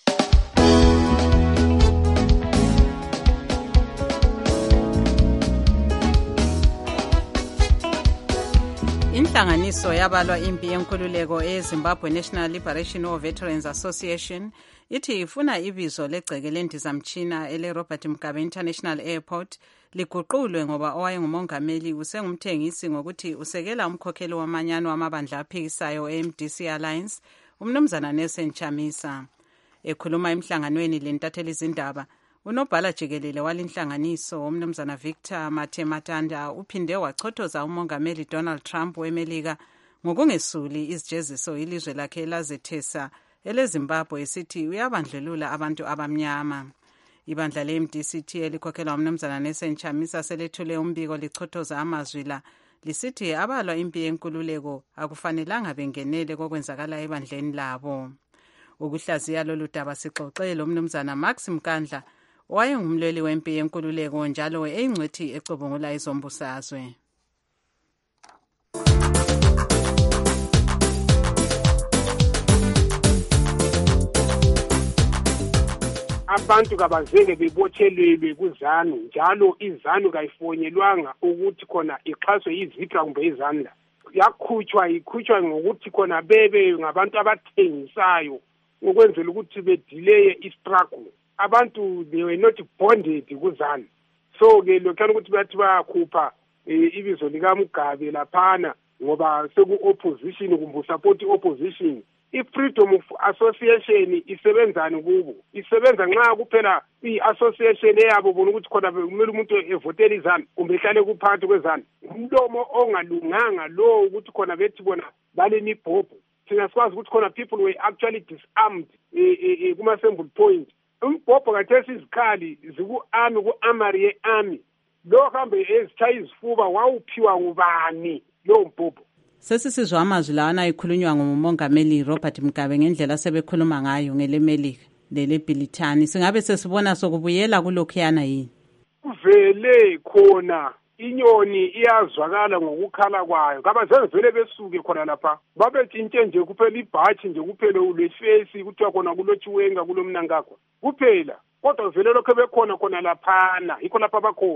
[SPEAKER 2] Inhlanganiso yabalwa impi yenkululeko eZimbabwe National Liberation War Veterans Association ithi ifuna ibizo legceke lendizamtshina ele-Robert Mugabe International Airport liguqulwe ngoba owayengumongameli usengumthengisi ngokuthi usekela umkhokheli wamanyano wamabandla aphikisayo e-MDC Alliance, umnumzana Nelson Chamisa. Ekhuluma emhlanganweni lentatheli izindaba, unobhala jikelele walinhlanganiso umnumzana Victor Matematanda uphinde wachothoza umongameli Donald Trump weMelika ngokungesuli izijeziso ilizwe lakhe lazethesa eleZimbabwe esithi uyabandlulula abantu abamnyama. Ibandla le-MDCT elikhokhelwa umnumzana Nelson Chamisa selethule umbiko lichothoza amazwi la lisithi abalwa impi yenkululeko akufanelanga bengenele kokwenzakala ebandleni labo. Ukuhlaziya lolu daba sixoxele umnumzana Max Mkandla owayengumlweli wempi yenkululeko njalo eyingcwethi ecubungula izombusazwe.
[SPEAKER 13] Abantu kabazenge bebotshelelwe kuZANU, njalo iZANU kayifonyelwanga ukuthi khona ixhaswe yizipha kumbe izandla. Ikhutshwa ngokuthi khona bebe ngabantu abathengisayo ukwenzela ukuthi bedelay istruggle. Abantu they were not bonded kuZANU. So ke lokhana ukuthi bathi bayakhupha ibizo lika Mugabe laphana ngoba seku-opposition kumbe support opposition. I-Freedom of Association isebenzani kubo? Isebenza nxa kuphela i-association eyabo bona ukuthi khona kumele umuntu evotele iZANU kumbe ehlale kuphakathi kweZANU. Umlomo ongalunganga lo ukuthi khona bethi bona balemibhobho. Thina sikwazi ukuthi khona people were actually disarmed kuma-assembly point. Umbhobho kathesi izikhali ziku-army ku-armory ye-army. Lo hambe ezitshaya izifuba wawuphiwa ngubani lo mbhobho?
[SPEAKER 2] Sesisizwa amazwi lawana ikhulunywa ngumongameli Robert Mugabe ngendlela sebekhuluma ngayo ngeleMelika leleBrithani. Singabe sesibona sokubuyela kulokhuyana yini?
[SPEAKER 13] Vele khona inyoni iyazwakala ngokukhala kwayo. Kabazange vele besuke khona lapha. Babetshintshe nje kuphela ibhathi nje kuphela ulefesi kuthiwa khona kulotshiwenga kulomnankakho. Kuphela. Kodwa vele lokho bekhona khona laphana. Yikho lapha bakhona.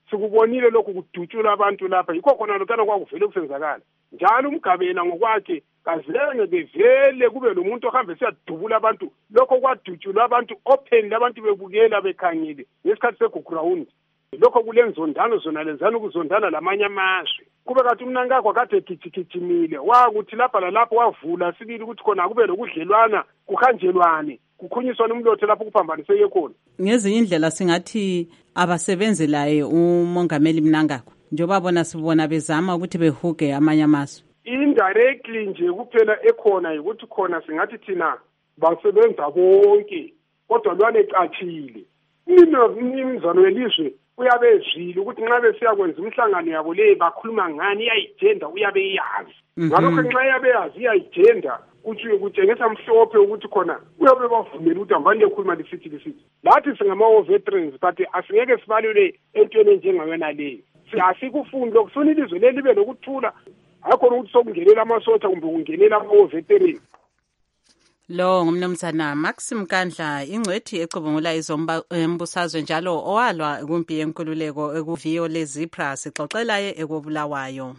[SPEAKER 13] sikubonile lokhu kudutshula abantu lapha yikho khona lokana kwakuvele kusenzakala njalo uMgabela ngokwakhe kazenge bevele kube nomuntu ohambe siyadubula abantu lokho kwadutshula abantu open labantu bebukela bekhangile ngesikhathi seguground lokho kulenzondano zona lenzana ukuzondana lamanye amazwe kube kathi umnankakho kade gijigijimile wakuthi lapha lalapho wavula sibili ukuthi khona kube lokudlelwana kuhanjelwane kukhunyiswa umlotho lapho kuphambaniseke khona
[SPEAKER 2] ngezinye indlela singathi abasebenzi laye umongameli Mnangagwa njengoba bona sibona bezama ukuthi behuge amanye amazwe
[SPEAKER 13] indirectly nje kuphela ekhona ukuthi khona singathi thina basebenza bonke kodwa lwane ecachile imizano welizwe uyabe ezwile ukuthi nxa besiya kwenza umhlangano yabo le bakhuluma ngani iyayigenda uyabe iyazi ngalokho nxa yabe yazi iyayigenda kutshengisa mhlophe ukuthi khona uyabe bavumela ukuthi ambani ekhuluma lisithi lathi singama-veterans but asingeke sibalule entweni enjengayona leyo asikufundi lokufuna ilizwe leli libe lokuthula akhona ukuthi sokungenela amasotha kumbe kungenela ama-veterans.
[SPEAKER 2] Lo ngumnumzana Maxim Kandla ingcwethi ecubungula izombusazwe njalo owalwa kumpi yenkululeko ekuviyo leZipra sixoxela ye ekobulawayo.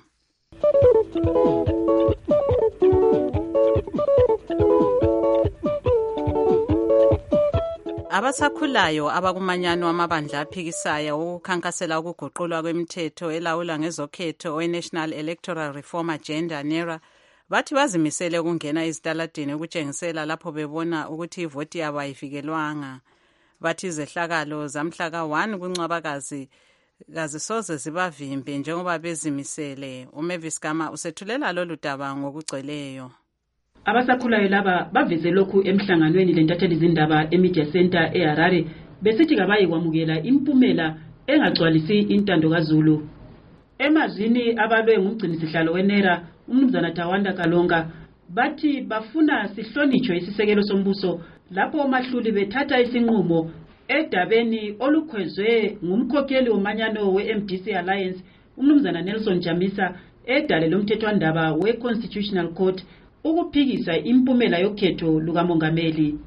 [SPEAKER 2] Abasakhulayo abakumanyano amabandla aphikisayo ukukhankasela ukuguqulwa kwemithetho elawula ngezokhetho we-National Electoral Reform Agenda NERA bathi bazimisele ukungena izitaladini ukutshengisela lapho bebona ukuthi ivoti yabo ayivikelwanga. Bathi izehlakalo zamhla ka-1 kuNcwabakazi kazisoze zibavimbe njengoba bezimisele. uMavis Gama usethulela lolu daba ngokugcweleyo.
[SPEAKER 6] Abasakhulayo laba baveze lokhu emhlanganweni lentatheli zindaba eMedia Center eHarare besithi kabayi kwamukela impumela engagcwalisi intando kaZulu. Emazini abalwe ngumgcinisihlalo weNERA uMnumzana Tawanda Kalonga bathi bafuna sihlonitshwe isisekelo sombuso lapho omahluli bethatha isinqumo edabeni olukhwezwe ngumkhokheli womanyano we-MDC Alliance uMnumzana Nelson Jamisa edale lomthethwandaba we-Constitutional Court ukuphikisa impumela yokhetho lukamongameli.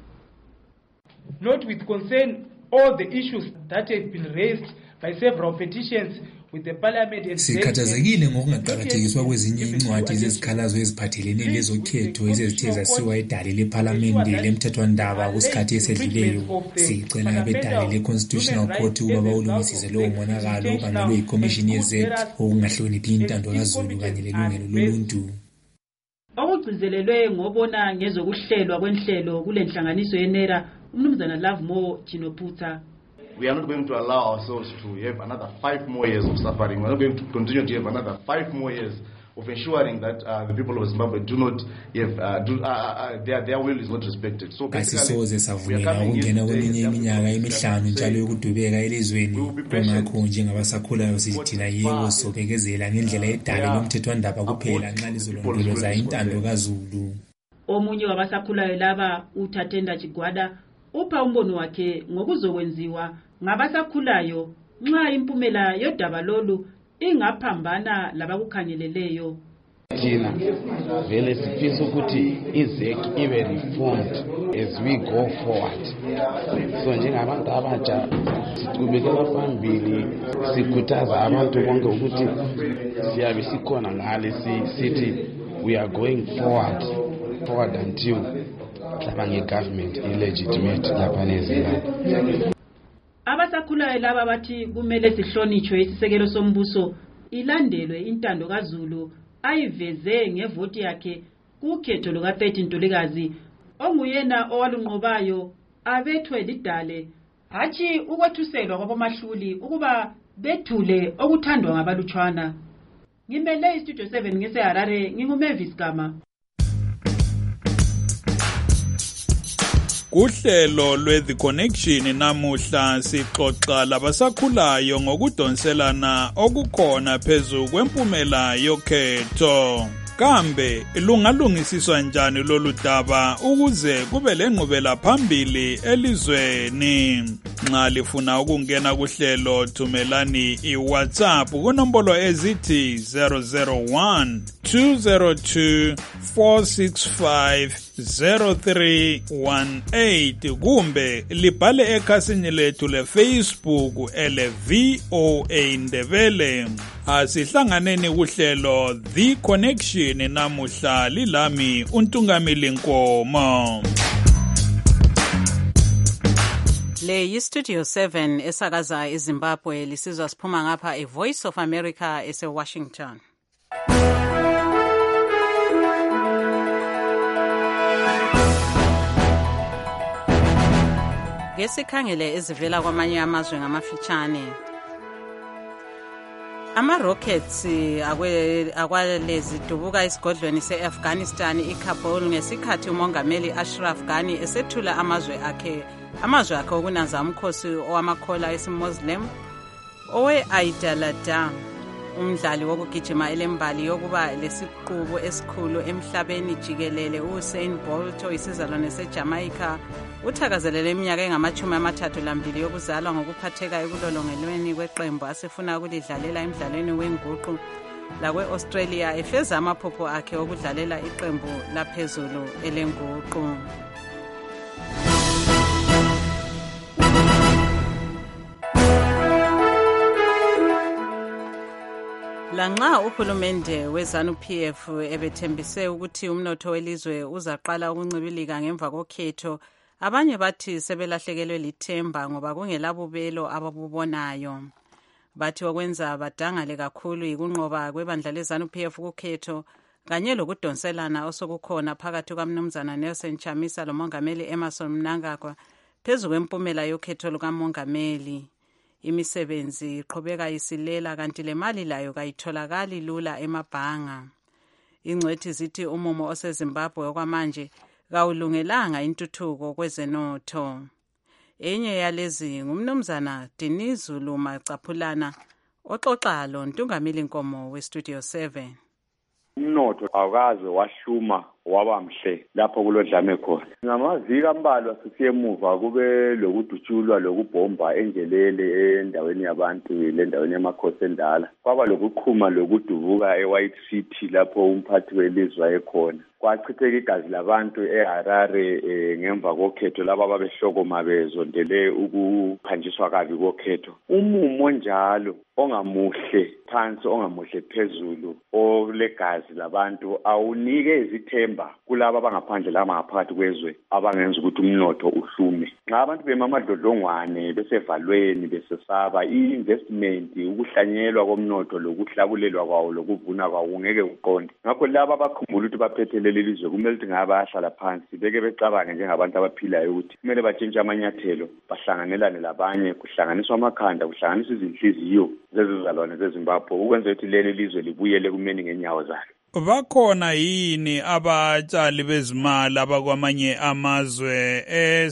[SPEAKER 11] Note with concern all the issues that have been raised by several petitions with the parliament.
[SPEAKER 14] Sikhathazekile ngokungaqakathekiswa kwezinye incwadi zezikhalazo eziphathelene lezokhetho ezithe zasiwa edale leParliament lemthethwandaba kusikhathi esedluleyo. Sicela abedale leConstitutional Court ukuba bawulungisise lowo monakalo obangelwe yiCommission yeZ okungahloniphi intando kaZulu kanye lelungelo loluntu.
[SPEAKER 6] Okugcizelelwe ngobona ngezokuhlelwa kwenhlelo kule nhlanganiso yeNERA uMnumzana Lovemore Chinoputa.
[SPEAKER 18] We are not going to allow ourselves to have another 5 more years of suffering. We are not going to continue to have another 5 more years of ensuring that the people of Zimbabwe do not have their will is not respected. So
[SPEAKER 14] asisoze savumela ukungena kweminye iminyaka emihlanu njalo yokudubeka elizweni. Kungakho njengabasakhulayo sithina yebo sobekezela ngendlela edale lomthethwandaba kuphela nxa lizolondoloza intando kaZulu.
[SPEAKER 6] Omunye wabasakhulayo laba uThathenda Chigwada upha umbono wakhe ngokuzokwenziwa ngabasakhulayo nxa impumela yodaba lolu ingaphambana labakukhangeleleyo.
[SPEAKER 24] Thina vele sifisa ukuthi iZEC ibe reformed as we go forward. So njengabantu abatsha siqhubekela phambili sikhuthaza abantu bonke ukuthi siyabe sikhona ngale sithi we are going forward until labanye government illegitimate lapha neZimbabwe.
[SPEAKER 6] Abasakhulayo laba bathi kumele sihlonitshwe isisekelo sombuso ilandelwe intando kaZulu ayiveze ngevoti yakhe kukhetho luka-13 Ntulikazi onguyena owalunqobayo abethwe lidale hatshi ukwethuselwa kwabomahluli ukuba bethule okuthandwa ngabalutshwana. Ngimele istudio 7 ngeseHarare nginguMavis Gama.
[SPEAKER 20] Kuhlelo lwe-The Connection namuhla sixoxa labasakhulayo ngokudonselana okukhona phezu kwempumela yokhetho. Kambe lungalungisiswa njani lolu daba ukuze kube lenqubela phambili elizweni? Nxa lifuna ukungena kuhlelo thumelani iWhatsApp kunombolo ezithi 001 202 465 0318 kumbe libhale ekhasini lethu leFacebook ele-VOA Ndebele. Asihlanganeni kuhlelo The Connection namuhla lilami uNtungamili Nkomo.
[SPEAKER 2] Le yi-Studio 7 esakaza eZimbabwe lisizwa siphuma ngapha eVoice of America ese-Washington. Ngesikhangele ezivela kwamanye amazwe ngamafitshane. Ama-rockets akwalezi dubuka esigodlweni se-Afghanistan iKabul ngesikhathi umongameli Ashraf Ghani esethula amazwe akhe okunaza umkhosi owamakholwa esiMuslim owe-Aidarladar, umdlali wokugijima elembali yokuba lesiqubu esikhulu emhlabeni jikelele uUsain Bolt oyisizalwane seJamaica uthakazelele iminyaka engama-32 yokuzalwa ngokuphatheka ekulolongelweni kweqembu asefuna ukulidlalela emdlalweni wenguqu lakwe-Australia efeza amaphupho akhe okudlalela iqembu laphezulu elenguqu. Lanxa uhulumende weZANU-PF ebethembise ukuthi umnotho welizwe uzaqala ukuncibilika ngemva kokhetho, abanye bathi sebelahlekelwe lithemba ngoba kungelabubelo ababubonayo. Bathi okwenza badangale kakhulu yikunqoba kwebandla leZANU-PF kukhetho kanye lokudonselana osokukhona phakathi kwaMnumzana Nelson Chamisa lomongameli Emmerson Mnangagwa phezu kwempumela yokhetho lukamongameli. Imisebenzi iqhubeka isilela kanti le mali layo kayitholakali lula emabhanga. Ingcwethi zithi umumo oseZimbabwe okwamanje kawulungelanga intuthuko kwezenotho. Enye yalezi ngumnumzana Dinizulu Macaphulana oxoxa lo Ntungamili Nkomo weStudio 7.
[SPEAKER 3] Umnotho awukaze wahluma waba mhle lapho kulodlame khona. Ngamaviki ambalwa sisiyemuva kube lokudutshulwa lokubhomba enjelele endaweni yabantu lendaweni yamakhosi endala. Kwaba lokuqhuma lokudubuka eWhite City lapho umphathi welizwe ekhona. Kwachitheka igazi labantu eHarare ngemva kokhetho laba babehlokomaba bezondele ukuphanjiswa kabi kokhetho. Umumo njalo ongamuhle phansi ongamuhle phezulu olegazi labantu awunike izithemba kulabo abangaphandle labangaphakathi kwezwe abangenza ukuthi umnotho uhlume. Nxa abantu bemamadlodlongwane besevalweni besesaba i-investment ukuhlanyelwa komnotho lokuhlabulelwa kwawo lokuvuna kwawo ungeke uqonde. Ngakho laba abakhumbula ukuthi baphethelele ilizwe kumele ukuthi ngabe bayahlala phansi beke becabange njengabantu abaphilayo ukuthi kumele batshintshe amanyathelo bahlanganelane labanye kuhlanganiswa amakhanda kuhlanganiswa izinhliziyo zezizalwane zeZimbabwe ukwenza ukuthi leli lizwe libuyele kumeni ngenyawo zalo.
[SPEAKER 20] Bakhona yini abatshali bezimali abakwamanye amazwe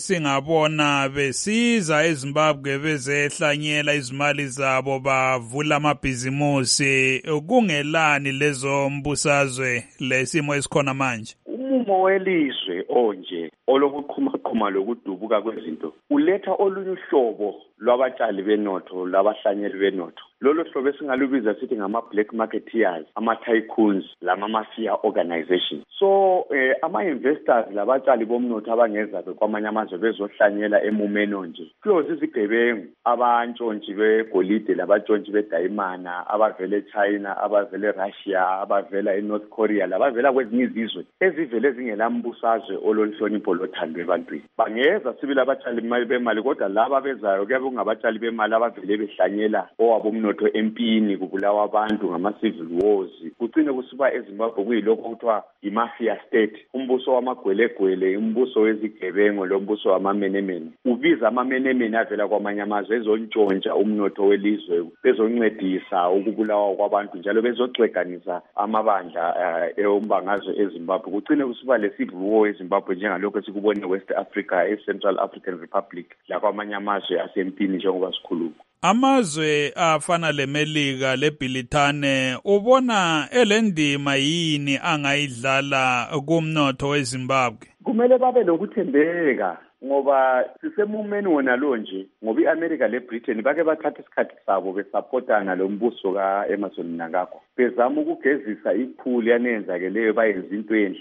[SPEAKER 20] singabona besiza eZimbabwe bezehlanyela izimali zabo bavula amabhizimusi kungelani lezo mbusazwe lesimo esikhona manje?
[SPEAKER 3] Umumo welizwe onje olokuqhumaqhuma lokudubuka kwezinto uletha olunye uhlobo lwabatshali benotho labahlanyeli benotho. Lolo hlobo esingalubiza sithi ngama-black marketeers, ama-tycoons, lama-mafia organizations. So ama-investors labatshali bomnotho abangeza kwamanye amazwe bezohlanyela emumeni onje kuyoza izigebengu abantshontshi begolide labantshontshi bedayimana abavela eChina abavela eRussia abavela eNorth Korea labavela kwezinye izizwe ezivele zingelambusazwe ololihlonipho lothando ebantwini. Bangeza sibili abatshali bemali kodwa laba bezayo kuyabe kungabatshali bemali abavele behlanyela owabo umnotho empini kubulawa abantu ngama-civil wars kugcine kusuba eZimbabwe kuyilokho kuthiwa i-mafia state, umbuso wamagwelegwele, umbuso wezigebengo lombuso wamamenemene. Ubiza amamenemene avela kwamanye amazwe ezontshontsha umnotho welizwe bezoncedisa ukubulawa kwabantu njalo bezogxeganisa amabandla eombangazwe eZimbabwe. Kugcine kusuba le-civil war eZimbabwe njengalokho esikubone West Africa, e-Central African Republic lakwamanye amazwe asempini njengoba sikhuluma.
[SPEAKER 20] Amazwe afana leMelika leBhilithane ubona elendima yini angayidlala kumnotho weZimbabwe?
[SPEAKER 3] Kumele babe lokuthembeka ngoba sisemumeni wona lo nje ngoba iAmerica leBritain bake bathatha isikhathi sabo besupportana lo mbuso kaEmmerson Mnangagwa bezama ukugezisa iphuli yanenzakeleyo bayenza into enhle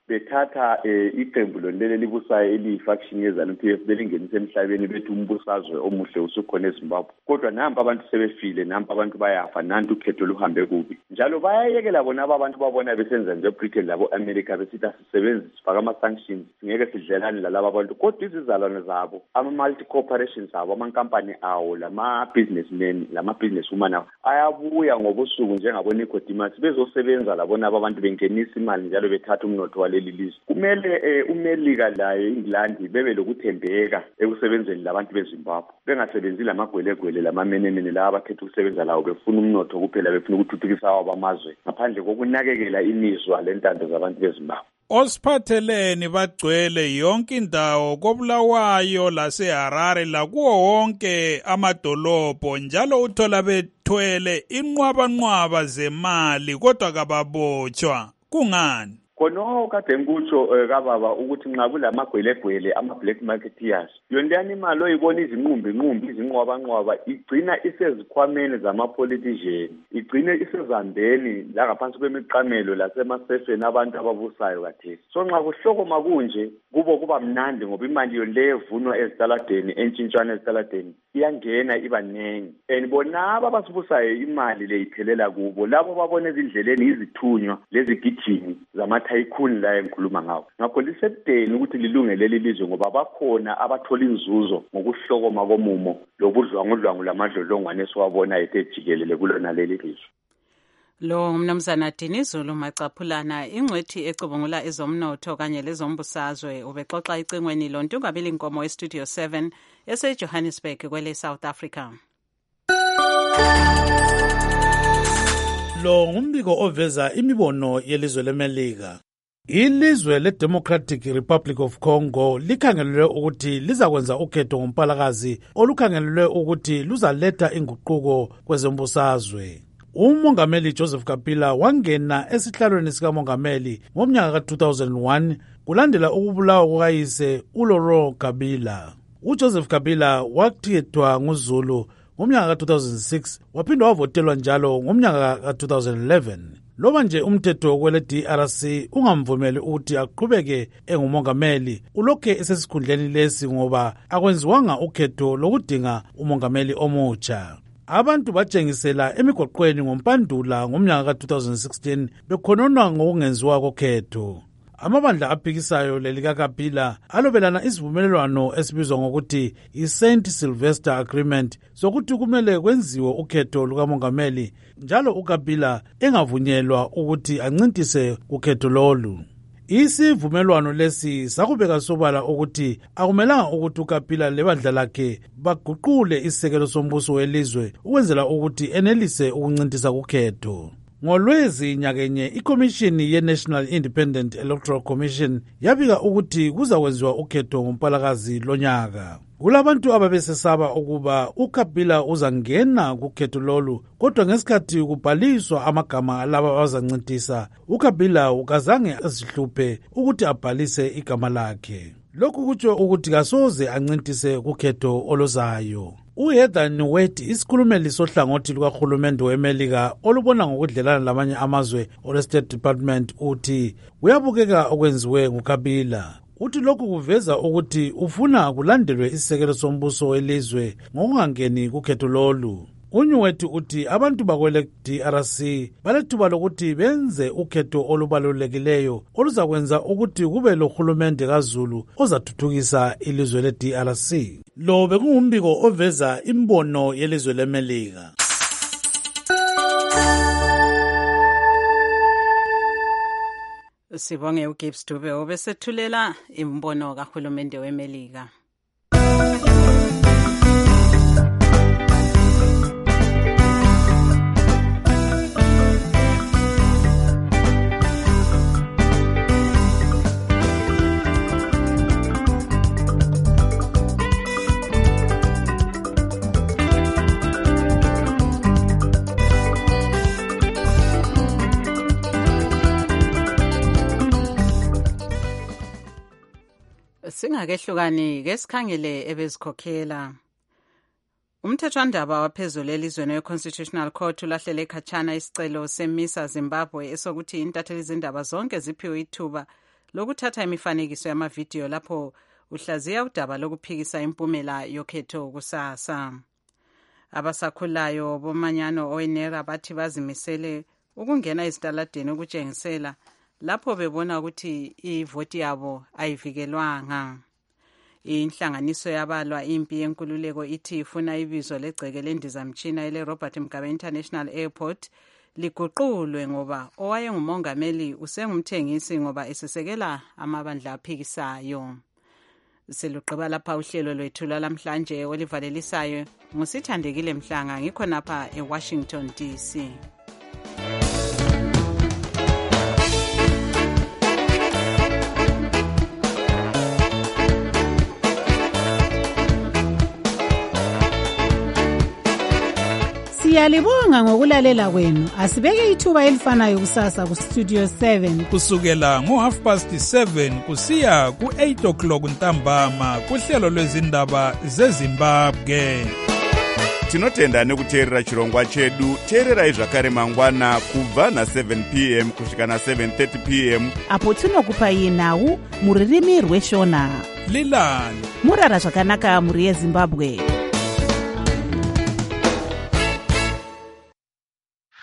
[SPEAKER 3] bethatha iqembu leli libusayo eliyifaction yeZANU-PF belingenisa emhlabeni bethi umbusazwe omuhle usukhona eZimbabwe. Kodwa nampa abantu sebefile, nampa abantu bayafa, nanti ukhetho luhambe kubi. Njalo bayayekela bona abantu babona besenza nje Britain labo America besithi asisebenzise sifaka ama-sanctions, singeke sidlelane lalabo abantu. Kodwa izizalwane zabo, ama-multi corporations abo, amankampani awo, lama-businessmen, lama-businesswoman awo, ayabuya ngobusuku njengabo Nicodemus bezosebenza labona abantu bengenisa imali njalo bethatha umnotho waleli lizwe. Kumele uMelika laye England bebe lokuthembeka ekusebenzeni labantu beZimbabwe. Bengasebenzi lamagwelegwele lamamenemene la abakhetha ukusebenza lawo befuna umnotho kuphela, befuna ukuthuthukisa abamazwe ngaphandle kokunakekela imizwa lentando zabantu beZimbabwe.
[SPEAKER 20] Osiphatheleni bagcwele yonke indawo koBulawayo laseHarare lakuwo wonke amadolobho, njalo uthola bethwele inqwabanqwaba zemali kodwa kababotshwa. Kungani?
[SPEAKER 3] Khona kade ngikutsho kababa ukuthi nxa kulamagwelegwele ama-black marketeers, yontani imali oyibona izinqwabanqwaba igcina isezikhwameni zama-politician, igcine isezandeni la ngaphansi kwemiqamelo lasemasefeni abantu ababusayo kathesi. So nxa kuhlokoma kunje kuba mnandi ngoba imali yonleyo evunwa ezitaladeni, entshintshwana ezitaladeni iyangena iba nengi. And bonaba abasibusayo imali le iphelela kubo, labo babona ezindleleni izithunywa lezigijimi tycoon la engikhuluma ngawo. Ngakho lisedeni ukuthi lilungele leli lizwe ngoba bakhona abathola inzuzo ngokuhlokoma komumo lobudlwangudlwangu lamadlolongwane esiwabona ejikelele kulona leli lizwe.
[SPEAKER 2] Lo mnumzana Dinizulu Macaphulana, ingcwethi ecubungula ezomnotho kanye lezombusazwe, ubexoxa icingweni loNtungabili Nkomo eStudio 7 eseJohannesburg kwele South Africa.
[SPEAKER 21] Lo ngumbiko oveza imibono yelizwe leMelika. Ilizwe le-Democratic Republic of Congo likhangelelwe ukuthi lizakwenza ukhetho ngoMpalakazi olukhangelelwe ukuthi luzaletha inguquko kwezombusazwe. Umongameli Joseph Kabila wangena esihlalweni sikamongameli ngomnyaka ka-2001 kulandela ukubulawa kukayise uLaurent Kabila. UJoseph Kabila wakhethwa nguZulu ngomnyaka ka-2006 waphindwa wavotelwa njalo ngomnyaka ka-2011. Loba nje umthetho kwele DRC ungamvumeli ukuthi aqhubeke engumongameli, ulokhe esesikhundleni lesi ngoba akwenziwanga ukhetho lokudinga umongameli omutsha. Abantu batshengisela emigoqweni ngoMpandula ngomnyaka ka-2016 bekhononwa ngokungenziwa kokhetho. Amabandla aphikisayo lelikaKabila alobelana isivumelwano esibizwa ngokuthi i-St. Sylvester Agreement sokuthi kumele kwenziwe ukhetho lukamongameli njalo uKabila engavunyelwa ukuthi ancintise ukhetho lolu. Isivumelwano lesi sakubeka sobala ukuthi akumelanga ukuthi uKabila lebandla lakhe baguqule isisekelo sombuso welizwe ukwenzela ukuthi enelise ukuncintisa ukhetho. Ngolwezi nyakenye ikomishini ye-National Independent Electoral Commission yabika ukuthi kuzakwenziwa ukhetho ngoMpalakazi lonyaka. Kulabantu ababesesaba ukuba uKabila uzangena kukhetho lolu, kodwa ngesikhathi kubhaliswa amagama laba abazancintisa, uKabila ukazange asihluphe ukuthi abhalise igama lakhe. Lokhu kutsho ukuthi kasoze ancintise kukhetho oluzayo. uHeather Nauert, isikhulumeli sohlangothi lukahulumende weMelika olubona ngokudlelana lamanye amazwe ole-State Department, uthi kuyabukeka okwenziwe nguKabila. Uthi lokhu kuveza ukuthi ufuna kulandelwe isisekelo sombuso welizwe ngokungangeni kukhetho lolu. UNauert uthi abantu bakwele DRC balethuba lokuthi benze ukhetho olubalulekileyo oluzakwenza ukuthi kube lohulumende kaZulu ozathuthukisa ilizwe le-DRC. Lo bekungumbiko oveza imbono yelizwe leMelika.
[SPEAKER 2] Sibonge uGibbs Dube obesethulela imbono kahulumende weMelika. Singakehlukani ke sikhangele ebezikhokhela. Umthethwandaba waphezulu elizweni we-Constitutional Court ulahlele ekhatshana isicelo semisa Zimbabwe esokuthi intatheli izindaba zonke ziphiwe ithuba lokuthatha imifanekiso yamavidiyo lapho uhlaziya udaba lokuphikisa impumela yokhetho kusasa. Abasakhulayo bomanyano owenera bathi bazimisele ukungena ezitaladeni ukutshengisela lapho bebona ukuthi ivoti yabo ayivikelwanga. Inhlanganiso yabalwa impi yenkululeko ithi ifuna ibizo legceke lendizamtshina ele Robert Mugabe International Airport liguqulwe ngoba owayengumongameli usengumthengisi ngoba esesekela amabandla aphikisayo. Selugqiba lapha uhlelo lwethu lamhlanje olivalelisayo ngusithandekile Mhlanga ngikho napha eWashington DC.
[SPEAKER 8] Siyalibonga ngokulalela kwenu. Asibeke ithuba elifanayo kusasa ku Studio 7
[SPEAKER 20] kusukela ngo7:30 kusiya ku8 ntambama kuhlelo lwezindaba zeZimbabwe.
[SPEAKER 15] Tinotenda nekuteerera chirongwa chedu. Teererai zvakare mangwana kubva na7 p.m. kusvika na7:30 p.m.
[SPEAKER 8] apo tinokupai nhau muririmi rweshona.
[SPEAKER 20] Lilani
[SPEAKER 8] murara zvakanaka muri yeZimbabwe.